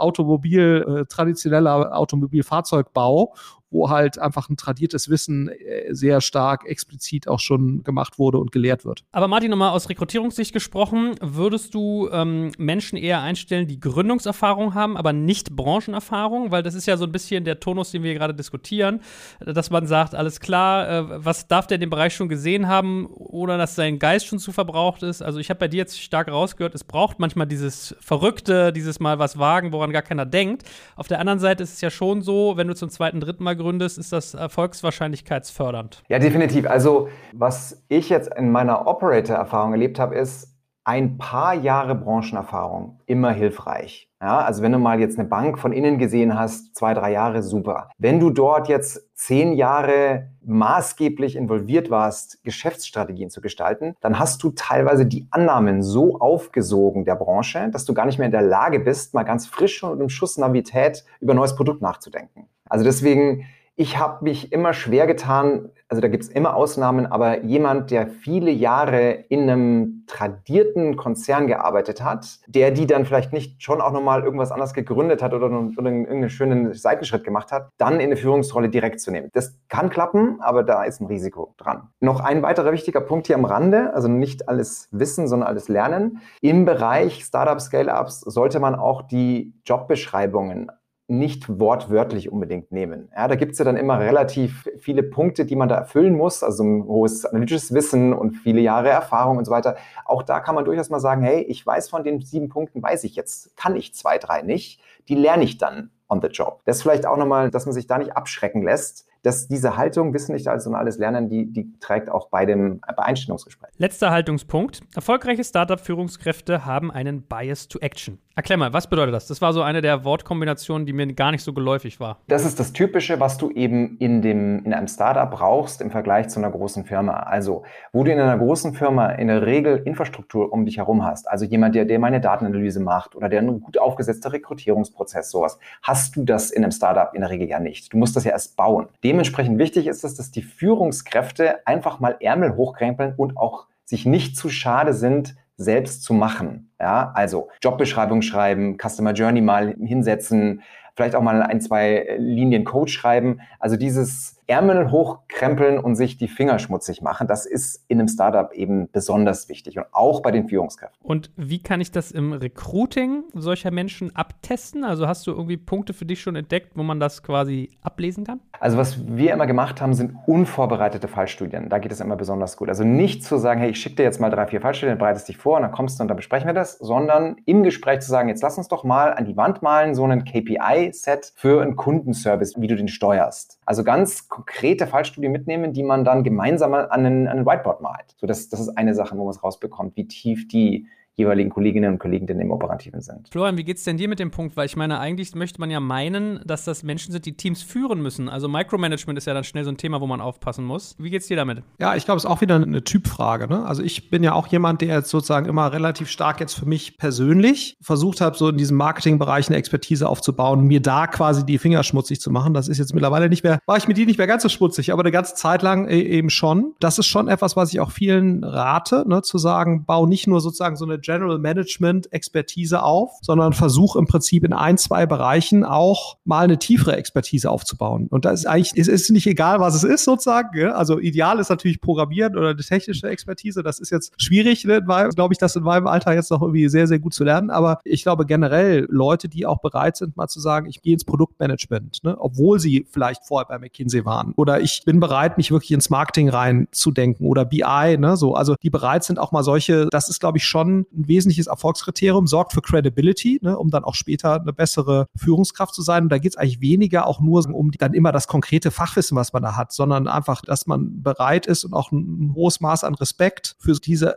[SPEAKER 4] traditioneller Automobilfahrzeugbau, wo halt einfach ein tradiertes Wissen sehr stark explizit auch schon gemacht wurde und gelehrt wird.
[SPEAKER 2] Aber Martin, nochmal aus Rekrutierungssicht gesprochen, würdest du Menschen eher einstellen, die Gründungserfahrung haben, aber nicht Branchenerfahrung? Weil das ist ja so ein bisschen der Tonus, den wir hier gerade diskutieren, dass man sagt, alles klar, was darf der in dem Bereich schon gesehen haben, oder dass sein Geist schon zu verbraucht ist? Also ich habe bei dir jetzt stark rausgehört, es braucht manchmal dieses Verrückte, dieses Mal was wagen, woran gar keiner denkt. Auf der anderen Seite ist es ja schon so, wenn du zum zweiten, dritten Mal gründest, ist das erfolgswahrscheinlichkeitsfördernd.
[SPEAKER 3] Ja, definitiv. Also was ich jetzt in meiner Operator-Erfahrung erlebt habe, ist ein paar Jahre Branchenerfahrung immer hilfreich. Ja, also wenn du mal jetzt eine Bank von innen gesehen hast, 2, 3 Jahre, super. Wenn du dort jetzt 10 Jahre maßgeblich involviert warst, Geschäftsstrategien zu gestalten, dann hast du teilweise die Annahmen so aufgesogen der Branche, dass du gar nicht mehr in der Lage bist, mal ganz frisch und mit einem Schuss Navität über ein neues Produkt nachzudenken. Also deswegen, ich habe mich immer schwer getan, also da gibt es immer Ausnahmen, aber jemand, der viele Jahre in einem tradierten Konzern gearbeitet hat, der die dann vielleicht nicht schon auch nochmal irgendwas anderes gegründet hat oder irgendeinen schönen Seitenschritt gemacht hat, dann in eine Führungsrolle direkt zu nehmen. Das kann klappen, aber da ist ein Risiko dran. Noch ein weiterer wichtiger Punkt hier am Rande, also nicht alles Wissen, sondern alles Lernen. Im Bereich Startup, Scale-Ups sollte man auch die Jobbeschreibungen nicht wortwörtlich unbedingt nehmen. Ja, da gibt es ja dann immer relativ viele Punkte, die man da erfüllen muss, also ein hohes analytisches Wissen und viele Jahre Erfahrung und so weiter. Auch da kann man durchaus mal sagen, hey, ich weiß von den 7 Punkten, weiß ich jetzt, kann ich 2, 3 nicht, die lerne ich dann on the job. Das vielleicht auch nochmal, dass man sich da nicht abschrecken lässt, dass diese Haltung, Wissen nicht alles und alles lernen, die trägt auch bei Einstellungsgespräch.
[SPEAKER 2] Letzter Haltungspunkt. Erfolgreiche Startup-Führungskräfte haben einen Bias to Action. Erklär mal, was bedeutet das? Das war so eine der Wortkombinationen, die mir gar nicht so geläufig war.
[SPEAKER 3] Das ist das Typische, was du eben in einem Startup brauchst im Vergleich zu einer großen Firma. Also, wo du in einer großen Firma in der Regel Infrastruktur um dich herum hast, also jemand, der meine Datenanalyse macht oder der einen gut aufgesetzter Rekrutierungsprozess, sowas, hast du das in einem Startup in der Regel ja nicht. Du musst das ja erst bauen. Dementsprechend wichtig ist es, dass die Führungskräfte einfach mal Ärmel hochkrempeln und auch sich nicht zu schade sind, selbst zu machen. Ja, also Jobbeschreibung schreiben, Customer Journey mal hinsetzen, vielleicht auch mal 1, 2 Linien Code schreiben. Also dieses Ärmel hochkrempeln und sich die Finger schmutzig machen, das ist in einem Startup eben besonders wichtig und auch bei den Führungskräften.
[SPEAKER 2] Und wie kann ich das im Recruiting solcher Menschen abtesten? Also hast du irgendwie Punkte für dich schon entdeckt, wo man das quasi ablesen kann?
[SPEAKER 3] Also was wir immer gemacht haben, sind unvorbereitete Fallstudien. Da geht es immer besonders gut. Also nicht zu sagen, hey, ich schicke dir jetzt mal 3, 4 Fallstudien, bereitest dich vor und dann kommst du und dann besprechen wir das, sondern im Gespräch zu sagen, jetzt lass uns doch mal an die Wand malen, so einen KPI-Set für einen Kundenservice, wie du den steuerst. Also ganz konkrete Fallstudien mitnehmen, die man dann gemeinsam an ein Whiteboard malt. So, das ist eine Sache, wo man es rausbekommt, wie tief die jeweiligen Kolleginnen und Kollegen denn im Operativen sind.
[SPEAKER 2] Florian, wie geht's denn dir mit dem Punkt? Weil ich meine, eigentlich möchte man ja meinen, dass das Menschen sind, die Teams führen müssen. Also Micromanagement ist ja dann schnell so ein Thema, wo man aufpassen muss. Wie geht's dir damit?
[SPEAKER 4] Ja, ich glaube, es ist auch wieder eine Typfrage. Ne? Also ich bin ja auch jemand, der jetzt sozusagen immer relativ stark jetzt für mich persönlich versucht hat, so in diesem Marketingbereich eine Expertise aufzubauen, mir da quasi die Finger schmutzig zu machen. Das ist jetzt mittlerweile nicht mehr, war ich mit die nicht mehr ganz so schmutzig, aber eine ganze Zeit lang eben schon. Das ist schon etwas, was ich auch vielen rate, ne? Zu sagen, bau nicht nur sozusagen so eine General Management Expertise auf, sondern versuch im Prinzip in 1, 2 Bereichen auch mal eine tiefere Expertise aufzubauen. Und da ist eigentlich, es ist nicht egal, was es ist sozusagen. Ja? Also ideal ist natürlich Programmieren oder eine technische Expertise. Das ist jetzt schwierig, ne? Glaube ich, das in meinem Alter jetzt noch irgendwie sehr, sehr gut zu lernen. Aber ich glaube generell Leute, die auch bereit sind, mal zu sagen, ich gehe ins Produktmanagement, ne? Obwohl sie vielleicht vorher bei McKinsey waren. Oder ich bin bereit, mich wirklich ins Marketing reinzudenken oder BI, ne? So, also die bereit sind auch mal solche, das ist, glaube ich, schon ein wesentliches Erfolgskriterium, sorgt für Credibility, ne, um dann auch später eine bessere Führungskraft zu sein. Und da geht es eigentlich weniger auch nur um dann immer das konkrete Fachwissen, was man da hat, sondern einfach, dass man bereit ist und auch ein hohes Maß an Respekt für diese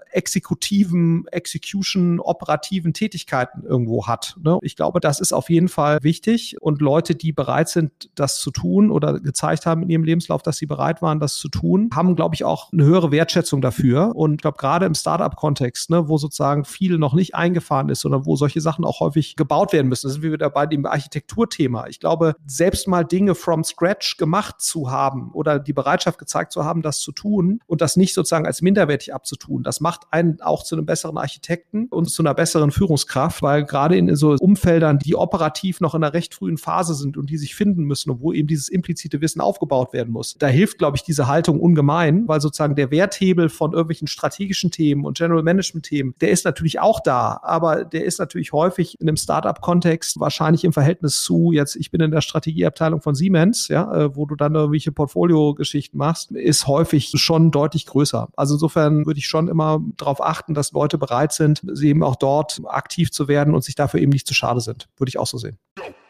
[SPEAKER 4] operativen Tätigkeiten irgendwo hat. Ne. Ich glaube, das ist auf jeden Fall wichtig und Leute, die bereit sind, das zu tun oder gezeigt haben in ihrem Lebenslauf, dass sie bereit waren, das zu tun, haben, glaube ich, auch eine höhere Wertschätzung dafür. Und ich glaube, gerade im Startup-Kontext, ne, wo sozusagen viel noch nicht eingefahren ist, sondern wo solche Sachen auch häufig gebaut werden müssen. Das sind wir wieder bei dem Architekturthema. Ich glaube, selbst mal Dinge from scratch gemacht zu haben oder die Bereitschaft gezeigt zu haben, das zu tun und das nicht sozusagen als minderwertig abzutun, das macht einen auch zu einem besseren Architekten und zu einer besseren Führungskraft, weil gerade in so Umfeldern, die operativ noch in einer recht frühen Phase sind und die sich finden müssen und wo eben dieses implizite Wissen aufgebaut werden muss, da hilft, glaube ich, diese Haltung ungemein, weil sozusagen der Werthebel von irgendwelchen strategischen Themen und General Management Themen, der ist natürlich auch da, aber der ist natürlich häufig in einem Startup-Kontext wahrscheinlich im Verhältnis zu, jetzt ich bin in der Strategieabteilung von Siemens, ja, wo du dann irgendwelche Portfolio-Geschichten machst, ist häufig schon deutlich größer. Also insofern würde ich schon immer darauf achten, dass Leute bereit sind, sie eben auch dort aktiv zu werden und sich dafür eben nicht zu schade sind. Würde ich auch so sehen.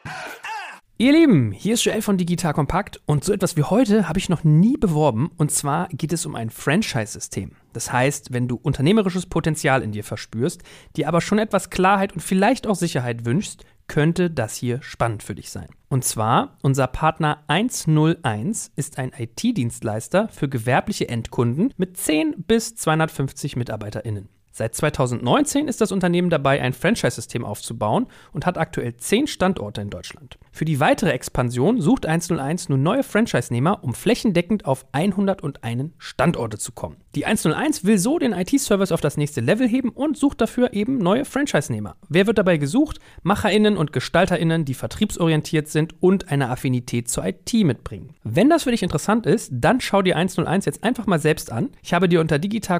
[SPEAKER 2] Ihr Lieben, hier ist Joel von Digital Compact und so etwas wie heute habe ich noch nie beworben und zwar geht es um ein Franchise-System. Das heißt, wenn du unternehmerisches Potenzial in dir verspürst, dir aber schon etwas Klarheit und vielleicht auch Sicherheit wünschst, könnte das hier spannend für dich sein. Und zwar, unser Partner 101 ist ein IT-Dienstleister für gewerbliche Endkunden mit 10 bis 250 MitarbeiterInnen. Seit 2019 ist das Unternehmen dabei, ein Franchise-System aufzubauen und hat aktuell 10 Standorte in Deutschland. Für die weitere Expansion sucht 101 nun neue Franchise-Nehmer, um flächendeckend auf 101 Standorte zu kommen. Die 101 will so den IT-Service auf das nächste Level heben und sucht dafür eben neue Franchise-Nehmer. Wer wird dabei gesucht? MacherInnen und GestalterInnen, die vertriebsorientiert sind und eine Affinität zur IT mitbringen. Wenn das für dich interessant ist, dann schau dir 101 jetzt einfach mal selbst an. Ich habe dir unter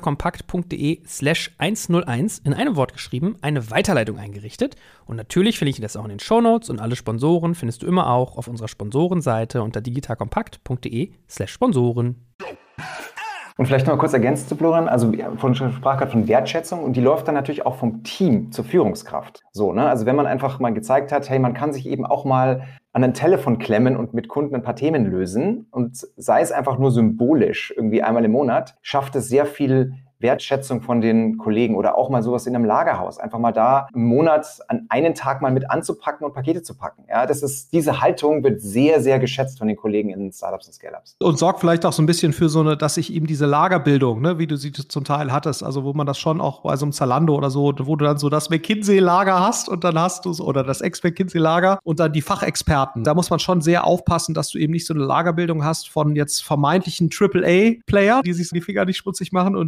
[SPEAKER 2] digitalkompakt.de/101 in einem Wort geschrieben eine Weiterleitung eingerichtet und natürlich finde ich das auch in den Shownotes und alle Sponsoren findest du immer auch auf unserer Sponsorenseite unter digitalkompakt.de/Sponsoren.
[SPEAKER 3] Und vielleicht noch mal kurz ergänzt zu Florian, also von sprach gerade von Wertschätzung und die läuft dann natürlich auch vom Team zur Führungskraft. So, ne? Also wenn man einfach mal gezeigt hat, hey, man kann sich eben auch mal an ein Telefon klemmen und mit Kunden ein paar Themen lösen und sei es einfach nur symbolisch, irgendwie einmal im Monat, schafft es sehr viel Wertschätzung von den Kollegen oder auch mal sowas in einem Lagerhaus. Einfach mal da im Monat an einen Tag mal mit anzupacken und Pakete zu packen. Ja, diese Haltung wird sehr, sehr geschätzt von den Kollegen in Startups und Scale-Ups.
[SPEAKER 4] Und sorgt vielleicht auch so ein bisschen für so eine, dass sich eben diese Lagerbildung, ne, wie du sie zum Teil hattest, also wo man das schon auch bei so einem Zalando oder so, wo du dann so das McKinsey-Lager hast und dann hast du oder das Ex-McKinsey-Lager und dann die Fachexperten. Da muss man schon sehr aufpassen, dass du eben nicht so eine Lagerbildung hast von jetzt vermeintlichen AAA-Player, die sich die Finger nicht schmutzig machen und denjenigen,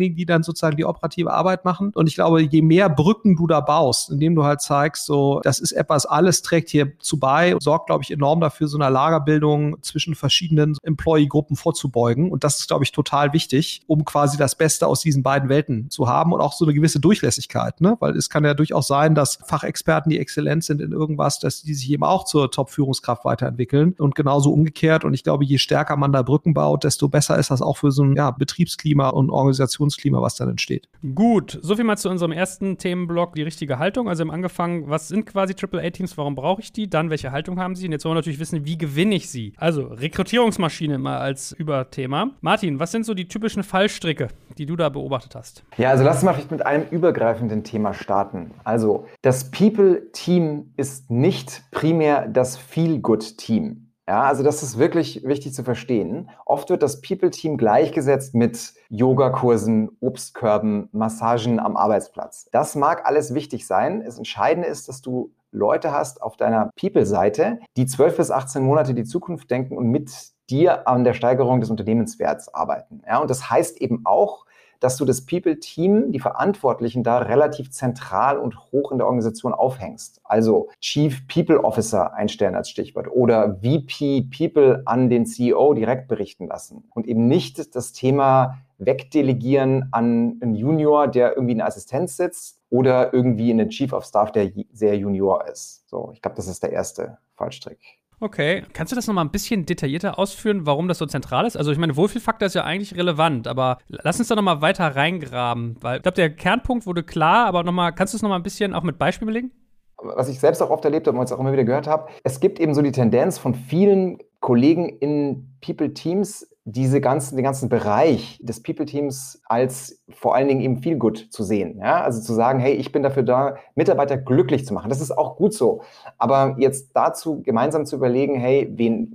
[SPEAKER 4] diejenigen, die dann sozusagen die operative Arbeit machen. Und ich glaube, je mehr Brücken du da baust, indem du halt zeigst, so, das ist etwas, alles trägt hierzu bei, sorgt, glaube ich, enorm dafür, so eine Lagerbildung zwischen verschiedenen Employee-Gruppen vorzubeugen. Und das ist, glaube ich, total wichtig, um quasi das Beste aus diesen beiden Welten zu haben und auch so eine gewisse Durchlässigkeit, ne? Weil es kann ja durchaus sein, dass Fachexperten, die exzellent sind in irgendwas, dass die sich eben auch zur Top-Führungskraft weiterentwickeln und genauso umgekehrt. Und ich glaube, je stärker man da Brücken baut, desto besser ist das auch für so ein Betriebsklima und Organisationsklima, was dann entsteht.
[SPEAKER 2] Gut, soviel mal zu unserem ersten Themenblock, die richtige Haltung. Also wir haben angefangen, was sind quasi AAA-Teams, warum brauche ich die? Dann, welche Haltung haben sie? Und jetzt wollen wir natürlich wissen, wie gewinne ich sie? Also Rekrutierungsmaschine mal als Überthema. Martin, was sind so die typischen Fallstricke, die du da beobachtet hast?
[SPEAKER 3] Ja, also lass uns mal vielleicht mit einem übergreifenden Thema starten. Also das People-Team ist nicht primär das Feel-Good-Team. Ja, also das ist wirklich wichtig zu verstehen. Oft wird das People-Team gleichgesetzt mit Yogakursen, Obstkörben, Massagen am Arbeitsplatz. Das mag alles wichtig sein. Das Entscheidende ist, dass du Leute hast auf deiner People-Seite, die 12 bis 18 Monate die Zukunft denken und mit dir an der Steigerung des Unternehmenswerts arbeiten. Ja, und das heißt eben auch, dass du das People-Team, die Verantwortlichen da relativ zentral und hoch in der Organisation aufhängst. Also Chief People Officer einstellen als Stichwort oder VP People an den CEO direkt berichten lassen und eben nicht das Thema wegdelegieren an einen Junior, der irgendwie in der Assistenz sitzt oder irgendwie einen Chief of Staff, der sehr Junior ist. So, ich glaube, das ist der erste Fallstrick.
[SPEAKER 2] Okay, kannst du das nochmal ein bisschen detaillierter ausführen, warum das so zentral ist? Also ich meine, Wohlfühlfaktor ist ja eigentlich relevant, aber lass uns da nochmal weiter reingraben, weil ich glaube, der Kernpunkt wurde klar, aber kannst du es nochmal ein bisschen auch mit Beispielen belegen?
[SPEAKER 3] Was ich selbst auch oft erlebt habe und jetzt auch immer wieder gehört habe, es gibt eben so die Tendenz von vielen Kollegen in People-Teams, den ganzen Bereich des People-Teams als vor allen Dingen eben viel gut zu sehen. Ja? Also zu sagen, hey, ich bin dafür da, Mitarbeiter glücklich zu machen. Das ist auch gut so. Aber jetzt dazu gemeinsam zu überlegen, hey,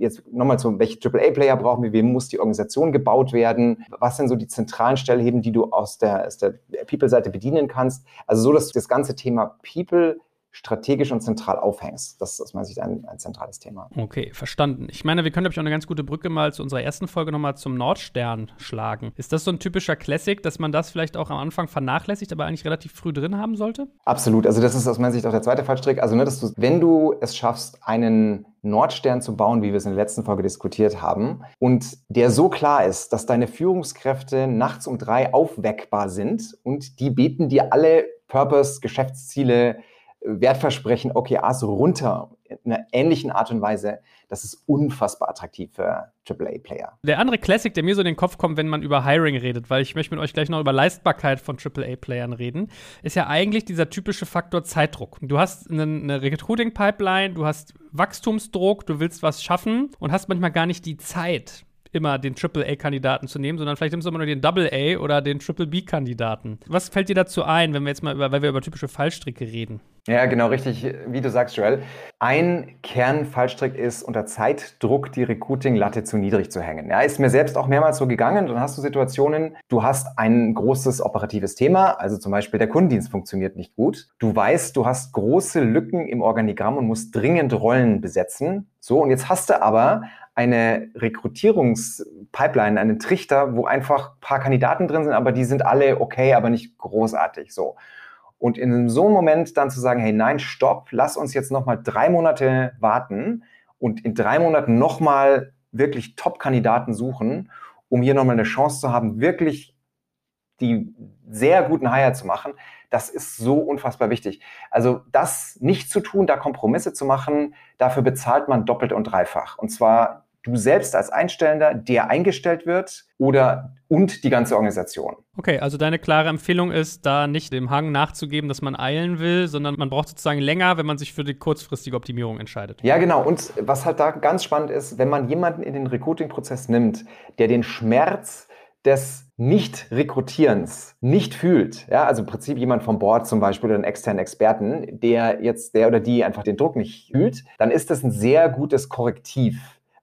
[SPEAKER 3] welche AAA-Player brauchen wir, wem muss die Organisation gebaut werden, was sind so die zentralen Stellheben, die du aus der People-Seite bedienen kannst. Also so, dass du das ganze Thema People strategisch und zentral aufhängst. Das ist aus meiner Sicht ein zentrales Thema.
[SPEAKER 2] Okay, verstanden. Ich meine, wir können, glaube ich, auch eine ganz gute Brücke mal zu unserer ersten Folge nochmal zum Nordstern schlagen. Ist das so ein typischer Classic, dass man das vielleicht auch am Anfang vernachlässigt, aber eigentlich relativ früh drin haben sollte?
[SPEAKER 3] Absolut. Also das ist aus meiner Sicht auch der zweite Fallstrick. Also, dass du, wenn du es schaffst, einen Nordstern zu bauen, wie wir es in der letzten Folge diskutiert haben, und der so klar ist, dass deine Führungskräfte nachts um 3 aufweckbar sind und die beten dir alle Purpose, Geschäftsziele, Wertversprechen, OKRs runter in einer ähnlichen Art und Weise, das ist unfassbar attraktiv für AAA-Player.
[SPEAKER 2] Der andere Classic, der mir so in den Kopf kommt, wenn man über Hiring redet, weil ich möchte mit euch gleich noch über Leistbarkeit von AAA-Playern reden, ist ja eigentlich dieser typische Faktor Zeitdruck. Du hast eine Recruiting-Pipeline, du hast Wachstumsdruck, du willst was schaffen und hast manchmal gar nicht die Zeit, immer den AAA-Kandidaten zu nehmen, sondern vielleicht nimmst du immer nur den AA- oder den BBB-Kandidaten. Was fällt dir dazu ein, wenn wir jetzt mal weil wir über typische Fallstricke reden?
[SPEAKER 3] Ja, genau, richtig, wie du sagst, Joel. Ein Kernfallstrick ist, unter Zeitdruck die Recruiting-Latte zu niedrig zu hängen. Ja, ist mir selbst auch mehrmals so gegangen. Dann hast du Situationen, du hast ein großes operatives Thema, also zum Beispiel der Kundendienst funktioniert nicht gut. Du weißt, du hast große Lücken im Organigramm und musst dringend Rollen besetzen. So, und jetzt hast du aber eine Rekrutierungspipeline, einen Trichter, wo einfach ein paar Kandidaten drin sind, aber die sind alle okay, aber nicht großartig. So. Und in so einem Moment dann zu sagen, hey, nein, stopp, lass uns jetzt nochmal 3 Monate warten und in 3 Monaten nochmal wirklich Top-Kandidaten suchen, um hier nochmal eine Chance zu haben, wirklich die sehr guten Hire zu machen, das ist so unfassbar wichtig. Also das nicht zu tun, da Kompromisse zu machen, dafür bezahlt man doppelt und dreifach. Und zwar du selbst als Einstellender, der eingestellt wird und die ganze Organisation.
[SPEAKER 2] Okay, also deine klare Empfehlung ist, da nicht dem Hang nachzugeben, dass man eilen will, sondern man braucht sozusagen länger, wenn man sich für die kurzfristige Optimierung entscheidet.
[SPEAKER 3] Ja, genau. Und was halt da ganz spannend ist, wenn man jemanden in den Recruiting-Prozess nimmt, der den Schmerz des Nicht-Rekrutierens nicht fühlt, ja, also im Prinzip jemand vom Board zum Beispiel oder einen externen Experten, der oder die einfach den Druck nicht fühlt, dann ist das ein sehr gutes Korrektiv.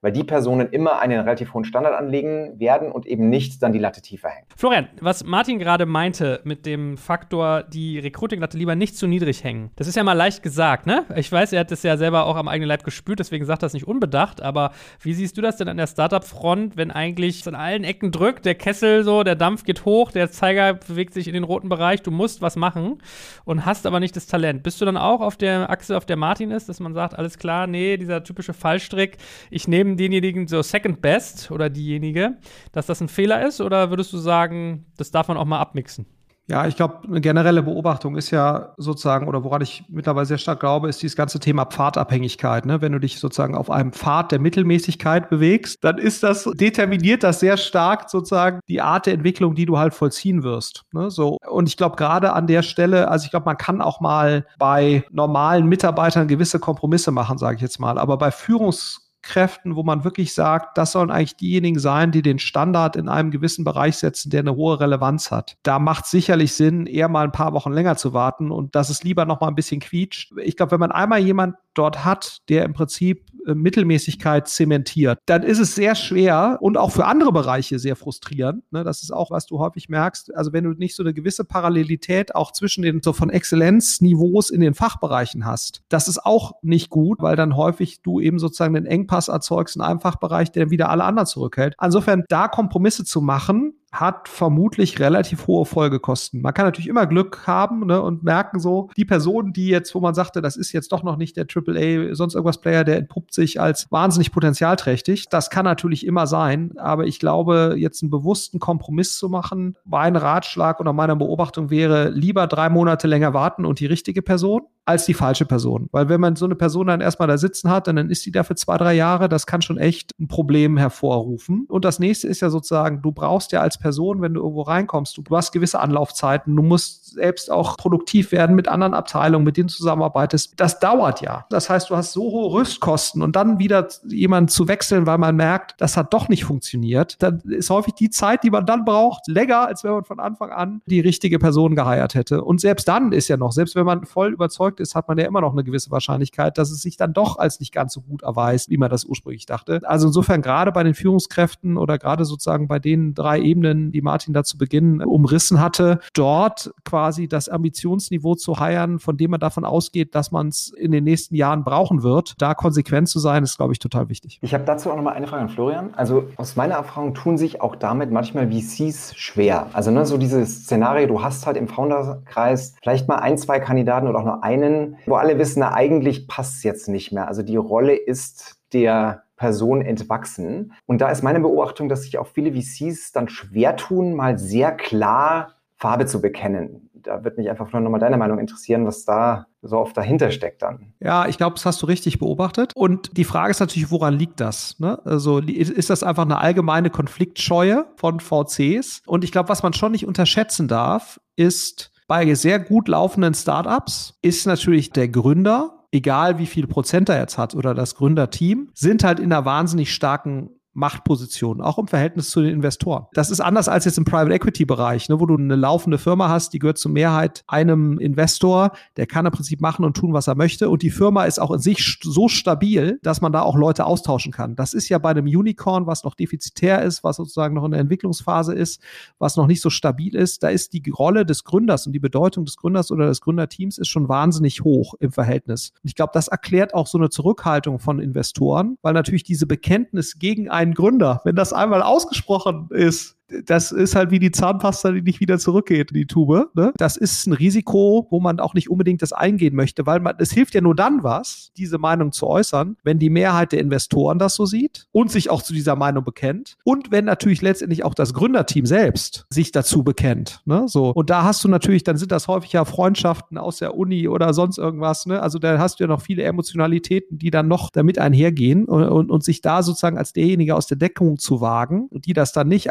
[SPEAKER 3] weil die Personen immer einen relativ hohen Standard anlegen werden und eben nicht dann die Latte tiefer hängen.
[SPEAKER 2] Florian, was Martin gerade meinte mit dem Faktor, die Recruiting-Latte lieber nicht zu niedrig hängen, das ist ja mal leicht gesagt, ne? Ich weiß, er hat das ja selber auch am eigenen Leib gespürt, deswegen sagt er das nicht unbedacht, aber wie siehst du das denn an der Startup-Front, wenn eigentlich an allen Ecken drückt, der Kessel so, der Dampf geht hoch, der Zeiger bewegt sich in den roten Bereich, du musst was machen und hast aber nicht das Talent. Bist du dann auch auf der Achse, auf der Martin ist, dass man sagt, alles klar, nee, dieser typische Fallstrick, ich nehme denjenigen so second best oder diejenige, dass das ein Fehler ist, oder würdest du sagen, das darf man auch mal abmixen?
[SPEAKER 4] Ja, ich glaube, eine generelle Beobachtung ist ja sozusagen, oder woran ich mittlerweile sehr stark glaube, ist dieses ganze Thema Pfadabhängigkeit. Ne? Wenn du dich sozusagen auf einem Pfad der Mittelmäßigkeit bewegst, dann determiniert das sehr stark sozusagen die Art der Entwicklung, die du halt vollziehen wirst. Ne? So. Und ich glaube, gerade an der Stelle, also ich glaube, man kann auch mal bei normalen Mitarbeitern gewisse Kompromisse machen, sage ich jetzt mal, aber bei Führungskräften, wo man wirklich sagt, das sollen eigentlich diejenigen sein, die den Standard in einem gewissen Bereich setzen, der eine hohe Relevanz hat. Da macht es sicherlich Sinn, eher mal ein paar Wochen länger zu warten und dass es lieber noch mal ein bisschen quietscht. Ich glaube, wenn man einmal jemand dort hat, der im Prinzip Mittelmäßigkeit zementiert, dann ist es sehr schwer und auch für andere Bereiche sehr frustrierend. Ne? Das ist auch, was du häufig merkst. Also wenn du nicht so eine gewisse Parallelität auch zwischen den so von Exzellenzniveaus in den Fachbereichen hast, das ist auch nicht gut, weil dann häufig du eben sozusagen den Engpass erzeugst in einem Fachbereich, der wieder alle anderen zurückhält. Insofern, da Kompromisse zu machen, hat vermutlich relativ hohe Folgekosten. Man kann natürlich immer Glück haben, ne, und merken so, die Personen, die jetzt, wo man sagte, das ist jetzt doch noch nicht der AAA, sonst irgendwas Player, der entpuppt sich als wahnsinnig potenzialträchtig. Das kann natürlich immer sein, aber ich glaube, jetzt einen bewussten Kompromiss zu machen, mein Ratschlag oder meine Beobachtung wäre, lieber 3 Monate länger warten und die richtige Person, als die falsche Person. Weil wenn man so eine Person dann erstmal da sitzen hat, dann ist die da für 2, 3 Jahre, das kann schon echt ein Problem hervorrufen. Und das nächste ist ja sozusagen, du brauchst ja als Person, wenn du irgendwo reinkommst, du hast gewisse Anlaufzeiten, du musst selbst auch produktiv werden mit anderen Abteilungen, mit denen du zusammenarbeitest. Das dauert ja. Das heißt, du hast so hohe Rüstkosten und dann wieder jemanden zu wechseln, weil man merkt, das hat doch nicht funktioniert, dann ist häufig die Zeit, die man dann braucht, länger, als wenn man von Anfang an die richtige Person geheiert hätte. Und selbst dann ist ja noch, selbst wenn man voll überzeugt ist, hat man ja immer noch eine gewisse Wahrscheinlichkeit, dass es sich dann doch als nicht ganz so gut erweist, wie man das ursprünglich dachte. Also insofern gerade bei den Führungskräften oder gerade sozusagen bei den 3 Ebenen, die Martin da zu Beginn umrissen hatte, dort quasi das Ambitionsniveau zu heiern, von dem man davon ausgeht, dass man es in den nächsten Jahren brauchen wird. Da konsequent zu sein, ist, glaube ich, total wichtig.
[SPEAKER 3] Ich habe dazu auch nochmal eine Frage an Florian. Also aus meiner Erfahrung tun sich auch damit manchmal VCs schwer. Also so dieses Szenario, du hast halt im Founderkreis vielleicht mal 1, 2 Kandidaten oder auch nur einen, wo alle wissen, na, eigentlich passt es jetzt nicht mehr. Also die Rolle ist der Person entwachsen. Und da ist meine Beobachtung, dass sich auch viele VCs dann schwer tun, mal sehr klar Farbe zu bekennen. Da wird mich einfach nur nochmal deine Meinung interessieren, was da so oft dahinter steckt dann.
[SPEAKER 4] Ja, ich glaube, das hast du richtig beobachtet. Und die Frage ist natürlich, woran liegt das? Ne? Also ist das einfach eine allgemeine Konfliktscheue von VCs? Und ich glaube, was man schon nicht unterschätzen darf, ist, bei sehr gut laufenden Startups ist natürlich der Gründer, egal wie viel Prozent er jetzt hat oder das Gründerteam, sind halt in einer wahnsinnig starken Machtposition, auch im Verhältnis zu den Investoren. Das ist anders als jetzt im Private Equity Bereich, ne, wo du eine laufende Firma hast, die gehört zur Mehrheit einem Investor, der kann im Prinzip machen und tun, was er möchte, und die Firma ist auch in sich so stabil, dass man da auch Leute austauschen kann. Das ist ja bei einem Unicorn, was noch defizitär ist, was sozusagen noch in der Entwicklungsphase ist, was noch nicht so stabil ist, da ist die Rolle des Gründers und die Bedeutung des Gründers oder des Gründerteams ist schon wahnsinnig hoch im Verhältnis. Und ich glaube, das erklärt auch so eine Zurückhaltung von Investoren, weil natürlich diese Bekenntnis gegen einen Gründer, wenn das einmal ausgesprochen ist, das ist halt wie die Zahnpasta, die nicht wieder zurückgeht in die Tube. Ne? Das ist ein Risiko, wo man auch nicht unbedingt das eingehen möchte, weil es hilft ja nur dann was, diese Meinung zu äußern, wenn die Mehrheit der Investoren das so sieht und sich auch zu dieser Meinung bekennt und wenn natürlich letztendlich auch das Gründerteam selbst sich dazu bekennt. Ne? So. Und da hast du natürlich, dann sind das häufig ja Freundschaften aus der Uni oder sonst irgendwas. Ne? Also da hast du ja noch viele Emotionalitäten, die dann noch damit einhergehen und sich da sozusagen als derjenige aus der Deckung zu wagen, die das dann nicht, aber ich gebe dir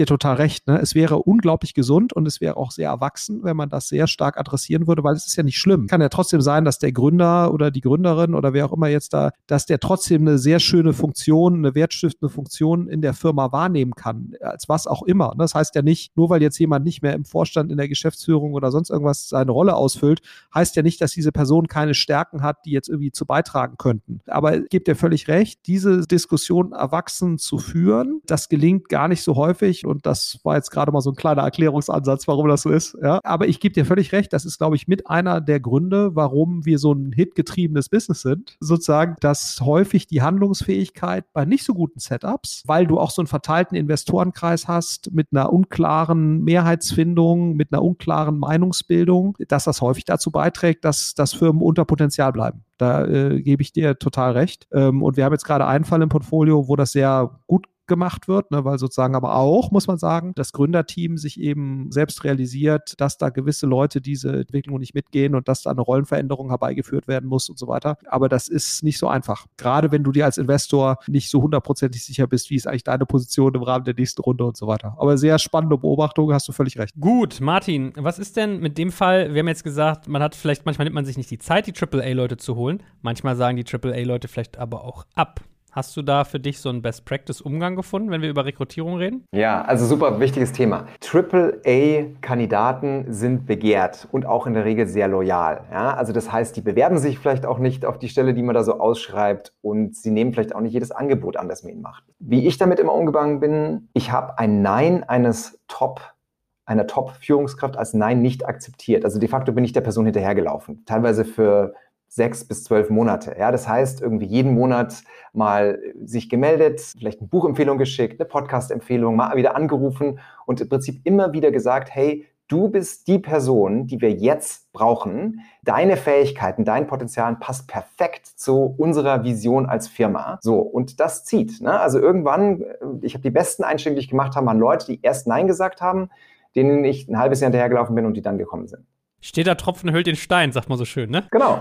[SPEAKER 4] total recht. Ne? Es wäre unglaublich gesund und es wäre auch sehr erwachsen, wenn man das sehr stark adressieren würde, weil es ist ja nicht schlimm. Kann ja trotzdem sein, dass der Gründer oder die Gründerin oder wer auch immer jetzt da, dass der trotzdem eine sehr schöne Funktion, eine wertstiftende Funktion in der Firma wahrnehmen kann, als was auch immer. Das heißt ja nicht, nur weil jetzt jemand nicht mehr im Vorstand, in der Geschäftsführung oder sonst irgendwas seine Rolle ausfüllt, heißt ja nicht, dass diese Person keine Stärken hat, die jetzt irgendwie zu beitragen könnten. Aber gebt ihr völlig recht, diese Diskussion erwachsen zu führen, das gelingt gar nicht so häufig und das war jetzt gerade mal so ein kleiner Erklärungsansatz, warum das so ist. Ja? Aber ich gebe dir völlig recht, das ist, glaube ich, mit einer der Gründe, warum wir so ein hitgetriebenes Business sind, sozusagen, dass häufig die Handlungsfähigkeit bei nicht so guten Setups, weil du auch so einen verteilten Investorenkreis hast mit einer unklaren Mehrheitsfindung, mit einer unklaren Meinungsbildung, dass das häufig dazu beiträgt, dass Firmen unter Potenzial bleiben. Da gebe ich dir total recht. Und wir haben jetzt gerade einen Fall im Portfolio, wo das sehr gut gemacht wird, ne, weil sozusagen aber auch, muss man sagen, das Gründerteam sich eben selbst realisiert, dass da gewisse Leute diese Entwicklung nicht mitgehen und dass da eine Rollenveränderung herbeigeführt werden muss und so weiter. Aber das ist nicht so einfach. Gerade wenn du dir als Investor nicht so hundertprozentig sicher bist, wie ist eigentlich deine Position im Rahmen der nächsten Runde und so weiter. Aber sehr spannende Beobachtung, hast du völlig recht.
[SPEAKER 2] Gut, Martin, was ist denn mit dem Fall, wir haben jetzt gesagt, manchmal nimmt man sich nicht die Zeit, die AAA-Leute zu holen. Manchmal sagen die AAA-Leute vielleicht aber auch ab. Hast du da für dich so einen Best-Practice-Umgang gefunden, wenn wir über Rekrutierung reden?
[SPEAKER 3] Ja, also super wichtiges Thema. AAA-Kandidaten sind begehrt und auch in der Regel sehr loyal. Ja? Also das heißt, die bewerben sich vielleicht auch nicht auf die Stelle, die man da so ausschreibt und sie nehmen vielleicht auch nicht jedes Angebot an, das man ihnen macht. Wie ich damit immer umgegangen bin, ich habe ein Nein einer Top-Führungskraft als Nein nicht akzeptiert. Also de facto bin ich der Person hinterhergelaufen. Teilweise für 6 bis 12 Monate. Ja, das heißt, irgendwie jeden Monat mal sich gemeldet, vielleicht eine Buchempfehlung geschickt, eine Podcast-Empfehlung, mal wieder angerufen und im Prinzip immer wieder gesagt, hey, du bist die Person, die wir jetzt brauchen. Deine Fähigkeiten, dein Potenzial passt perfekt zu unserer Vision als Firma. So, und das zieht. Ne? Also irgendwann, ich habe die besten Einstellungen, die ich gemacht habe, waren Leute, die erst Nein gesagt haben, denen ich ein halbes Jahr hinterhergelaufen bin und die dann gekommen sind.
[SPEAKER 2] Steht da Tropfen hüllt den Stein, sagt man so schön, ne?
[SPEAKER 3] Genau.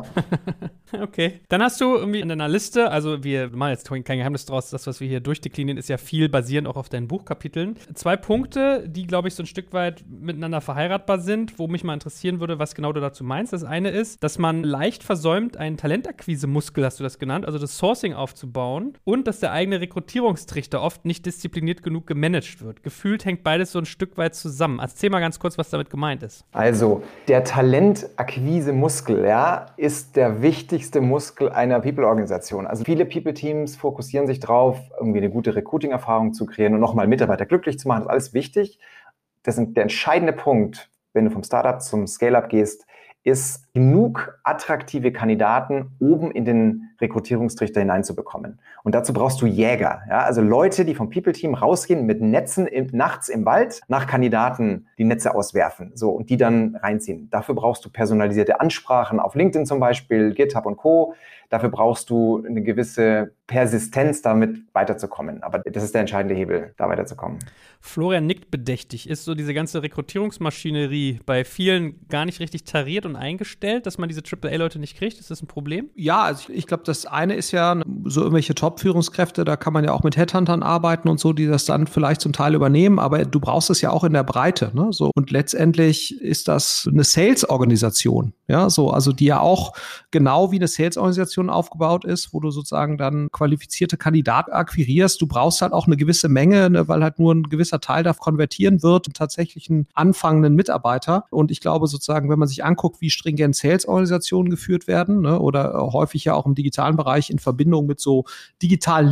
[SPEAKER 2] Okay. Dann hast du irgendwie in deiner Liste, also wir machen jetzt kein Geheimnis draus, das, was wir hier durchdeklinieren, ist ja viel basierend auch auf deinen Buchkapiteln. 2 Punkte, die, glaube ich, so ein Stück weit miteinander verheiratbar sind, wo mich mal interessieren würde, was genau du dazu meinst. Das eine ist, dass man leicht versäumt, einen Talentakquise-Muskel, hast du das genannt, also das Sourcing aufzubauen und dass der eigene Rekrutierungstrichter oft nicht diszipliniert genug gemanagt wird. Gefühlt hängt beides so ein Stück weit zusammen. Erzähl mal ganz kurz, was damit gemeint ist.
[SPEAKER 3] Also, der Talentakquise-Muskel, ja, ist der wichtigste Muskel einer People-Organisation. Also viele People-Teams fokussieren sich drauf, irgendwie eine gute Recruiting-Erfahrung zu kreieren und nochmal Mitarbeiter glücklich zu machen. Das ist alles wichtig. Der entscheidende Punkt, wenn du vom Startup zum Scale-Up gehst, ist, genug attraktive Kandidaten oben in den Rekrutierungstrichter hineinzubekommen. Und dazu brauchst du Jäger, ja? Also Leute, die vom People-Team rausgehen mit Netzen nachts im Wald nach Kandidaten die Netze auswerfen, so, und die dann reinziehen. Dafür brauchst du personalisierte Ansprachen auf LinkedIn zum Beispiel, GitHub und Co. Dafür brauchst du eine gewisse Persistenz, damit weiterzukommen. Aber das ist der entscheidende Hebel, da weiterzukommen.
[SPEAKER 2] Florian nickt bedächtig. Ist so diese ganze Rekrutierungsmaschinerie bei vielen gar nicht richtig tariert und eingestellt, dass man diese AAA-Leute nicht kriegt? Ist das ein Problem?
[SPEAKER 4] Ja, also ich glaube, das eine ist ja so irgendwelche Top-Führungskräfte, da kann man ja auch mit Headhuntern arbeiten und so, die das dann vielleicht zum Teil übernehmen, aber du brauchst es ja auch in der Breite, ne? So, und letztendlich ist das eine Sales-Organisation, ja, so, also die ja auch genau wie eine Sales-Organisation aufgebaut ist, wo du sozusagen dann qualifizierte Kandidaten akquirierst. Du brauchst halt auch eine gewisse Menge, ne, weil halt nur ein gewisser Teil da konvertieren wird, tatsächlich einen anfangenden Mitarbeiter. Und ich glaube sozusagen, wenn man sich anguckt, wie stringent Sales-Organisationen geführt werden, ne, oder häufig ja auch im digitalen Bereich in Verbindung mit so digitalen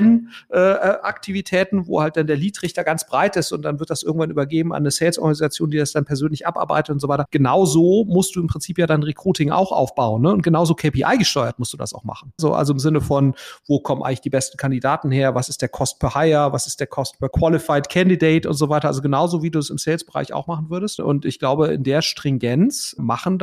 [SPEAKER 4] Lead-Gen-Aktivitäten, wo halt dann der Lead-Richter ganz breit ist und dann wird das irgendwann übergeben an eine Sales-Organisation, die das dann persönlich abarbeitet und so weiter. Genauso musst du im Prinzip ja dann Recruiting auch aufbauen, ne? Und genauso KPI-gesteuert musst du das auch machen. So, also im Sinne von, wo kommen eigentlich die besten Kandidaten her? Was ist der Cost per Hire? Was ist der Cost per Qualified Candidate und so weiter? Also genauso, wie du es im Sales-Bereich auch machen würdest. Und ich glaube, in der Stringenz machen das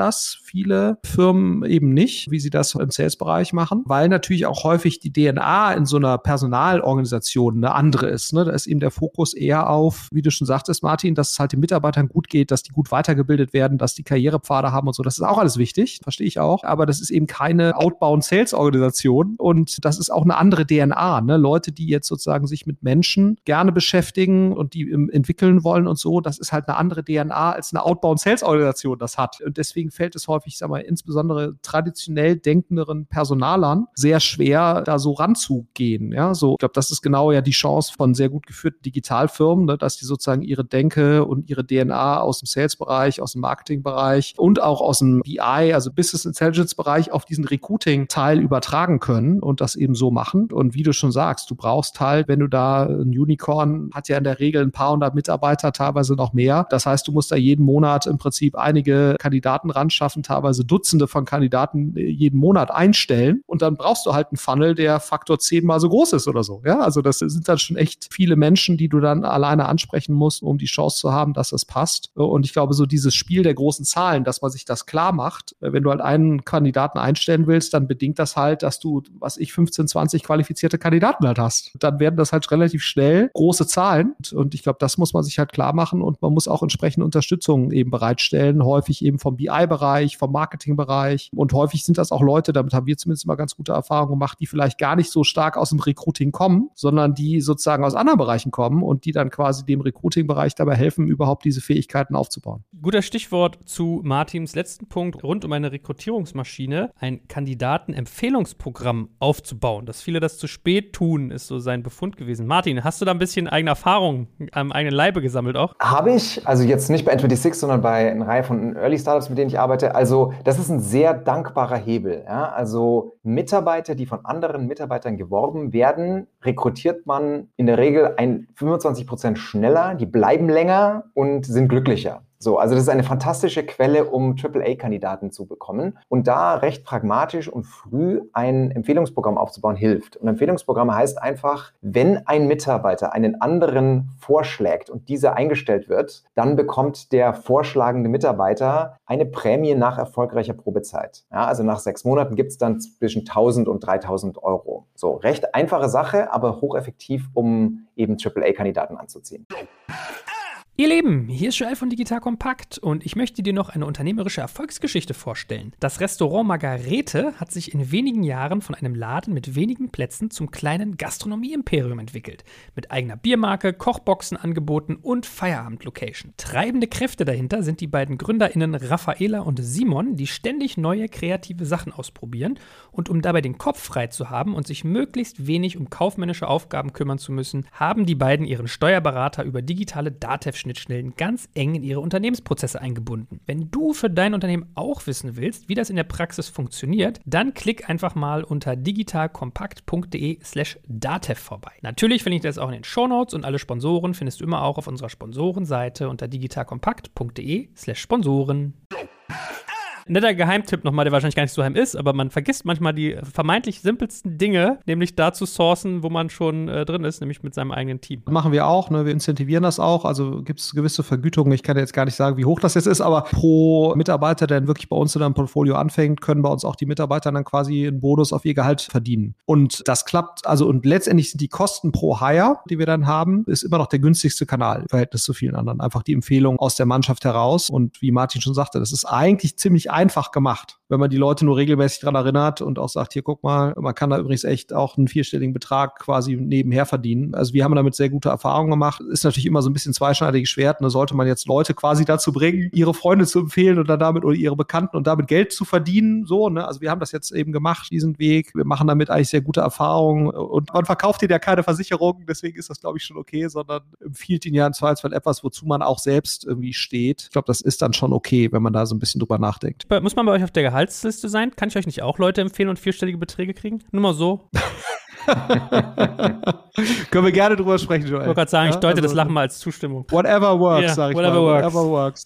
[SPEAKER 4] viele Firmen eben nicht, wie sie das im Sales-Bereich machen, weil natürlich auch häufig die DNA in so einer Personalorganisation eine andere ist. Ne? Da ist eben der Fokus eher auf, wie du schon sagtest, Martin, dass es halt den Mitarbeitern gut geht, dass die gut weitergebildet werden, dass die Karrierepfade haben und so. Das ist auch alles wichtig, verstehe ich auch. Aber das ist eben keine Outbound-Sales-Organisation und das ist auch eine andere DNA. Ne? Leute, die jetzt sozusagen sich mit Menschen gerne beschäftigen und die entwickeln wollen und so, das ist halt eine andere DNA als eine Outbound-Sales-Organisation das hat. Und deswegen fällt es häufig, sag mal, insbesondere traditionell denkenderen Personalern sehr schwer, da so ranzugehen. Ja, so, ich glaube, das ist genau ja die Chance von sehr gut geführten Digitalfirmen, ne, dass die sozusagen ihre Denke und ihre DNA aus dem Sales-Bereich, aus dem Marketing-Bereich und auch aus dem BI, also Business Intelligence-Bereich auf diesen Recruiting-Teil übertragen können und das eben so machen. Und wie du schon sagst, du brauchst halt, wenn du da ein Unicorn hat ja in der Regel ein paar hundert Mitarbeiter, teilweise noch mehr. Das heißt, du musst da jeden Monat im Prinzip einige Kandidaten ran schaffen, teilweise Dutzende von Kandidaten jeden Monat einstellen. Und dann brauchst du halt einen Funnel, der Faktor 10-mal so groß ist oder so. Ja, also das sind dann schon echt viele Menschen, die du dann alleine ansprechen musst, um die Chance zu haben, dass das passt. Und ich glaube, so dieses Spiel der großen Zahlen, dass man sich das klar macht, wenn du halt einen Kandidaten einstellen willst, dann bedingt das halt, dass du, 15, 20 qualifizierte Kandidaten halt hast. Dann werden das halt relativ schnell große Zahlen. Und ich glaube, das muss man sich halt klar machen und man muss auch entsprechende Unterstützung eben bereitstellen, häufig eben vom BI-Bereich, vom Marketing-Bereich. Und häufig sind das auch Leute, damit haben wir zumindest immer ganz gute Erfahrungen gemacht, die vielleicht gar nicht so stark aus dem Recruiting kommen, sondern die sozusagen aus anderen Bereichen kommen und die dann quasi dem Recruiting-Bereich dabei helfen, überhaupt diese Fähigkeiten aufzubauen.
[SPEAKER 2] Guter Stichwort zu Martins letzten Punkt rund um eine Rekrutierungsmaschine, ein Kandidatenempfehlungsprogramm aufzubauen. Dass viele das zu spät tun, ist so sein Befund gewesen. Martin, hast du da ein bisschen eigene Erfahrung am eigenen Leibe gesammelt auch?
[SPEAKER 3] Habe ich, also jetzt nicht bei N26, sondern bei einer Reihe von Early Startups, mit denen ich arbeite. Also das ist ein sehr dankbarer Hebel. Ja? Also Mitarbeiter, die von anderen Mitarbeitern geworben werden, rekrutiert man in der Regel 25% schneller, die bleiben länger und sind glücklicher. So, also das ist eine fantastische Quelle, um AAA-Kandidaten zu bekommen. Und da recht pragmatisch und früh ein Empfehlungsprogramm aufzubauen, hilft. Und Empfehlungsprogramm heißt einfach, wenn ein Mitarbeiter einen anderen vorschlägt und dieser eingestellt wird, dann bekommt der vorschlagende Mitarbeiter eine Prämie nach erfolgreicher Probezeit. Ja, also nach 6 Monaten gibt es dann zwischen 1.000 und 3.000 Euro. So, recht einfache Sache, aber hocheffektiv, um eben AAA-Kandidaten anzuziehen.
[SPEAKER 2] Ihr Lieben, hier ist Joel von Digital Kompakt und ich möchte dir noch eine unternehmerische Erfolgsgeschichte vorstellen. Das Restaurant Margarete hat sich in wenigen Jahren von einem Laden mit wenigen Plätzen zum kleinen Gastronomie-Imperium entwickelt. Mit eigener Biermarke, Kochboxenangeboten und Feierabend-Location. Treibende Kräfte dahinter sind die beiden GründerInnen Raffaela und Simon, die ständig neue kreative Sachen ausprobieren. Und um dabei den Kopf frei zu haben und sich möglichst wenig um kaufmännische Aufgaben kümmern zu müssen, haben die beiden ihren Steuerberater über digitale DATEV-Schnittstellen ganz eng in ihre Unternehmensprozesse eingebunden. Wenn du für dein Unternehmen auch wissen willst, wie das in der Praxis funktioniert, dann klick einfach mal unter digitalkompakt.de/datev vorbei. Natürlich verlinke ich das auch in den Shownotes und alle Sponsoren findest du immer auch auf unserer Sponsorenseite unter digitalkompakt.de/Sponsoren. Netter Geheimtipp nochmal, der wahrscheinlich gar nicht so geheim ist, aber man vergisst manchmal die vermeintlich simpelsten Dinge, nämlich da zu sourcen, wo man schon drin ist, nämlich mit seinem eigenen Team.
[SPEAKER 4] Machen wir auch, ne? Wir incentivieren das auch, also gibt es gewisse Vergütungen, ich kann jetzt gar nicht sagen, wie hoch das jetzt ist, aber pro Mitarbeiter, der dann wirklich bei uns in einem Portfolio anfängt, können bei uns auch die Mitarbeiter dann quasi einen Bonus auf ihr Gehalt verdienen. Und das klappt, also und letztendlich sind die Kosten pro Hire, die wir dann haben, ist immer noch der günstigste Kanal im Verhältnis zu vielen anderen. Einfach die Empfehlung aus der Mannschaft heraus und wie Martin schon sagte, das ist eigentlich ziemlich einfach gemacht, wenn man die Leute nur regelmäßig daran erinnert und auch sagt, hier guck mal, man kann da übrigens echt auch einen 4-stelligen Betrag quasi nebenher verdienen. Also wir haben damit sehr gute Erfahrungen gemacht. Ist natürlich immer so ein bisschen zweischneidiges Schwert. Ne? Sollte man jetzt Leute quasi dazu bringen, ihre Freunde zu empfehlen und dann damit oder ihre Bekannten und damit Geld zu verdienen. So, ne? Also wir haben das jetzt eben gemacht, diesen Weg. Wir machen damit eigentlich sehr gute Erfahrungen und man verkauft ihnen ja keine Versicherung, deswegen ist das, glaube ich, schon okay, sondern empfiehlt ihnen ja im Zweifelsfall etwas, wozu man auch selbst irgendwie steht. Ich glaube, das ist dann schon okay, wenn man da so ein bisschen drüber nachdenkt.
[SPEAKER 2] Muss man bei euch auf der Gehaltsliste sein? Kann ich euch nicht auch Leute empfehlen und 4-stellige Beträge kriegen? Nur mal so.
[SPEAKER 4] Können wir gerne drüber sprechen, Joel.
[SPEAKER 2] Ich wollte gerade sagen, ich deute das Lachen mal als Zustimmung.
[SPEAKER 4] Whatever works, sag ich mal.
[SPEAKER 2] Whatever
[SPEAKER 4] works.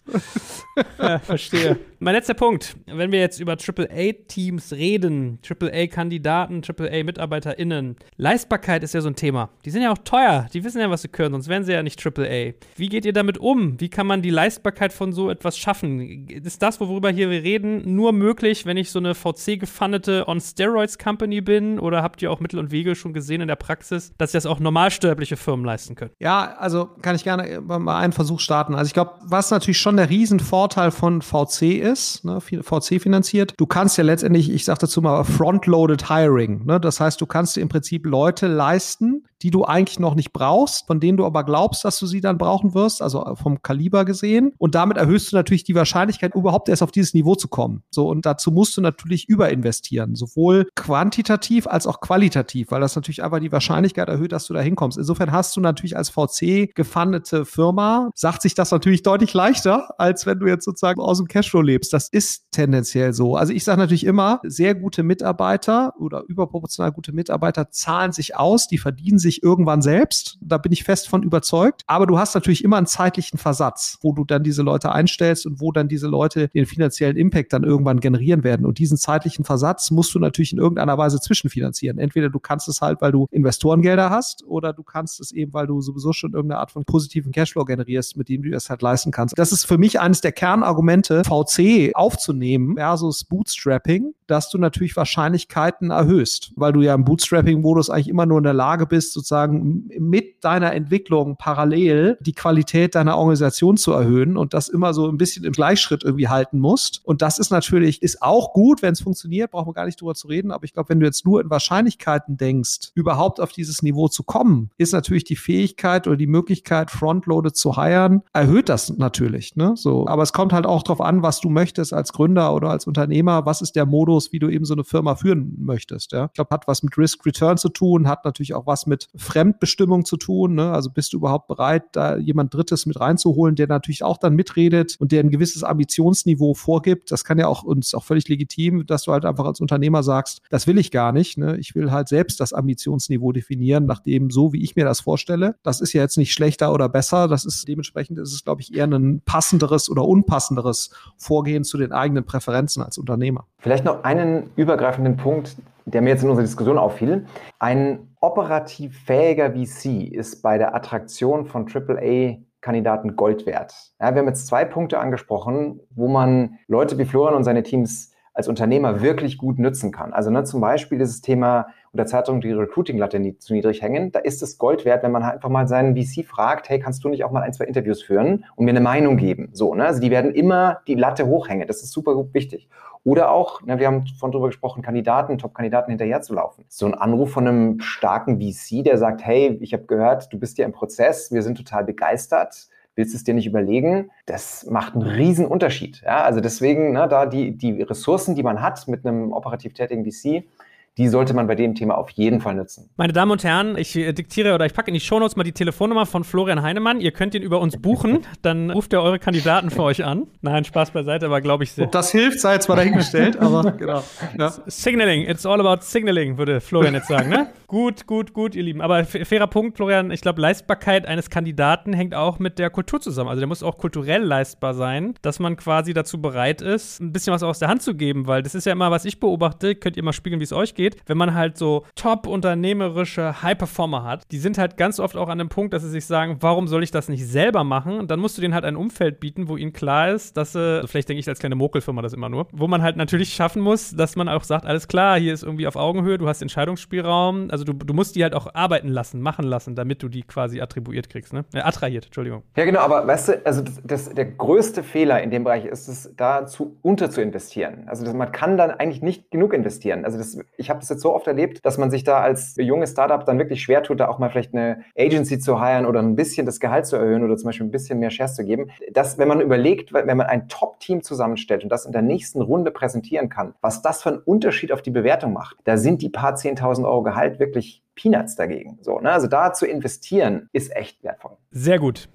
[SPEAKER 2] Ja, verstehe. Mein letzter Punkt. Wenn wir jetzt über AAA-Teams reden, AAA-Kandidaten, AAA-MitarbeiterInnen, Leistbarkeit ist ja so ein Thema. Die sind ja auch teuer. Die wissen ja, was sie können, sonst wären sie ja nicht AAA. Wie geht ihr damit um? Wie kann man die Leistbarkeit von so etwas schaffen? Ist das, worüber hier wir reden, nur möglich, wenn ich so eine VC-gefundete On-Steroids-Company bin? Oder habt ihr auch Mittel und Wege schon gesehen in der Praxis, dass das auch normalsterbliche Firmen leisten können?
[SPEAKER 4] Ja, also kann ich gerne mal einen Versuch starten. Also ich glaube, was natürlich schon der Riesenvorteil von VC ist, ne, VC finanziert, du kannst ja letztendlich, ich sage dazu mal, Front-Loaded Hiring. Ne? Das heißt, du kannst dir im Prinzip Leute leisten, die du eigentlich noch nicht brauchst, von denen du aber glaubst, dass du sie dann brauchen wirst, also vom Kaliber gesehen. Und damit erhöhst du natürlich die Wahrscheinlichkeit, überhaupt erst auf dieses Niveau zu kommen. So, und dazu musst du natürlich überinvestieren, sowohl quantitativ als auch qualitativ, weil das natürlich einfach die Wahrscheinlichkeit erhöht, dass du da hinkommst. Insofern hast du natürlich als VC gefundete Firma, sagt sich das natürlich deutlich leichter, als wenn du jetzt sozusagen aus dem Cashflow lebst. Das ist tendenziell so. Also ich sage natürlich immer, sehr gute Mitarbeiter oder überproportional gute Mitarbeiter zahlen sich aus, die verdienen sich irgendwann selbst. Da bin ich fest von überzeugt. Aber du hast natürlich immer einen zeitlichen Versatz, wo du dann diese Leute einstellst und wo dann diese Leute den finanziellen Impact dann irgendwann generieren werden. Und diesen zeitlichen Versatz musst du natürlich in irgendeiner Weise zwischenfinanzieren. Entweder du kannst es halt, weil du Investorengelder hast, oder du kannst es eben, weil du sowieso schon irgendeine Art von positiven Cashflow generierst, mit dem du das halt leisten kannst. Das ist für mich eines der Kernargumente, VC aufzunehmen versus Bootstrapping, dass du natürlich Wahrscheinlichkeiten erhöhst, weil du ja im Bootstrapping-Modus eigentlich immer nur in der Lage bist, sozusagen mit deiner Entwicklung parallel die Qualität deiner Organisation zu erhöhen und das immer so ein bisschen im Gleichschritt irgendwie halten musst. Und das ist natürlich, ist auch gut, wenn es funktioniert, brauchen wir gar nicht drüber zu reden, aber ich glaube, wenn du jetzt nur in Wahrscheinlichkeiten denkst, überhaupt auf dieses Niveau zu kommen, ist natürlich die Fähigkeit oder die Möglichkeit, Frontloaded zu hiren, erhöht das natürlich, ne? So, aber es kommt halt auch drauf an, was du möchtest als Gründer oder als Unternehmer, was ist der Modus, wie du eben so eine Firma führen möchtest, ja? Ich glaube, hat was mit Risk-Return zu tun, hat natürlich auch was mit Fremdbestimmung zu tun, ne? Also bist du überhaupt bereit, da jemand Drittes mit reinzuholen, der natürlich auch dann mitredet und der ein gewisses Ambitionsniveau vorgibt. Das kann ja auch uns auch völlig legitim, dass du halt einfach als Unternehmer sagst, das will ich gar nicht, ne? Ich will halt selbst das Ambitionsniveau definieren, nachdem so, wie ich mir das vorstelle. Das ist ja jetzt nicht schlechter oder besser. Das ist dementsprechend, ist es, glaube ich, eher ein passenderes oder unpassenderes Vorgehen zu den eigenen Präferenzen als Unternehmer.
[SPEAKER 3] Vielleicht noch einen übergreifenden Punkt, der mir jetzt in unserer Diskussion auffiel. Ein operativ fähiger VC ist bei der Attraktion von AAA-Kandidaten Gold wert. Ja, wir haben jetzt 2 Punkte angesprochen, wo man Leute wie Florian und seine Teams als Unternehmer wirklich gut nutzen kann. Also zum Beispiel dieses Thema unter Zeitung die Recruiting-Latte zu niedrig hängen. Da ist es Gold wert, wenn man halt einfach mal seinen VC fragt, hey, kannst du nicht auch mal 1, 2 Interviews führen und mir eine Meinung geben? So, ne? Also die werden immer die Latte hochhängen. Das ist super gut wichtig. Oder auch, wir haben von drüber gesprochen, Top-Kandidaten hinterher zu laufen. So ein Anruf von einem starken VC, der sagt, hey, ich habe gehört, du bist ja im Prozess, wir sind total begeistert. Willst du es dir nicht überlegen? Das macht einen riesen Unterschied. Ja, also deswegen, da die Ressourcen, die man hat mit einem operativ tätigen VC, die sollte man bei dem Thema auf jeden Fall nutzen.
[SPEAKER 2] Meine Damen und Herren, ich diktiere oder ich packe in die Shownotes mal die Telefonnummer von Florian Heinemann. Ihr könnt ihn über uns buchen, dann ruft er eure Kandidaten für euch an. Nein, Spaß beiseite, aber glaube ich sehr.
[SPEAKER 4] Ob das hilft, sei jetzt mal dahingestellt, aber genau. Ja.
[SPEAKER 2] Signaling, it's all about Signaling, würde Florian jetzt sagen, ne? Gut, ihr Lieben. Aber fairer Punkt, Florian, ich glaube, Leistbarkeit eines Kandidaten hängt auch mit der Kultur zusammen. Also der muss auch kulturell leistbar sein, dass man quasi dazu bereit ist, ein bisschen was aus der Hand zu geben, weil das ist ja immer, was ich beobachte, könnt ihr mal spiegeln, wie es euch geht. Wenn man halt so top-unternehmerische High-Performer hat, die sind halt ganz oft auch an dem Punkt, dass sie sich sagen, warum soll ich das nicht selber machen? Und dann musst du denen halt ein Umfeld bieten, wo ihnen klar ist, dass sie, also vielleicht denke ich als kleine Mokelfirma das immer nur, wo man halt natürlich schaffen muss, dass man auch sagt, alles klar, hier ist irgendwie auf Augenhöhe, du hast Entscheidungsspielraum, also du musst die halt auch arbeiten lassen, machen lassen, damit du die quasi attribuiert kriegst, ne? Attrahiert, Entschuldigung.
[SPEAKER 3] Ja, genau, aber weißt du, also der größte Fehler in dem Bereich ist es, da unter zu investieren. Also man kann dann eigentlich nicht genug investieren. Also ich habe das jetzt so oft erlebt, dass man sich da als junges Startup dann wirklich schwer tut, da auch mal vielleicht eine Agency zu hiren oder ein bisschen das Gehalt zu erhöhen oder zum Beispiel ein bisschen mehr Shares zu geben. Das, wenn man überlegt, wenn man ein Top-Team zusammenstellt und das in der nächsten Runde präsentieren kann, was das für einen Unterschied auf die Bewertung macht, da sind die paar 10.000 Euro Gehalt wirklich Peanuts dagegen. So, ne? Also da zu investieren, ist echt wertvoll.
[SPEAKER 2] Sehr gut.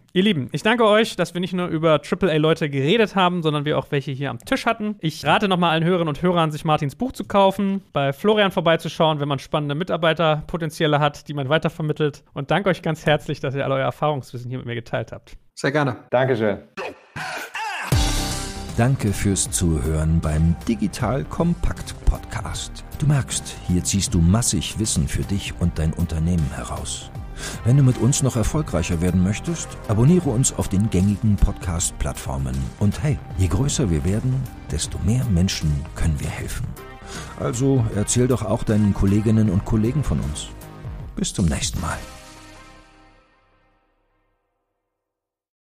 [SPEAKER 2] Ihr Lieben, ich danke euch, dass wir nicht nur über AAA-Leute geredet haben, sondern wir auch welche hier am Tisch hatten. Ich rate nochmal allen Hörerinnen und Hörern, sich Martins Buch zu kaufen, bei Florian vorbeizuschauen, wenn man spannende Mitarbeiterpotenziale hat, die man weitervermittelt. Und danke euch ganz herzlich, dass ihr all euer Erfahrungswissen hier mit mir geteilt habt.
[SPEAKER 4] Sehr gerne.
[SPEAKER 3] Dankeschön.
[SPEAKER 1] Danke fürs Zuhören beim Digital Kompakt Podcast. Du merkst, hier ziehst du massig Wissen für dich und dein Unternehmen heraus. Wenn du mit uns noch erfolgreicher werden möchtest, abonniere uns auf den gängigen Podcast-Plattformen. Und hey, je größer wir werden, desto mehr Menschen können wir helfen. Also erzähl doch auch deinen Kolleginnen und Kollegen von uns. Bis zum nächsten Mal.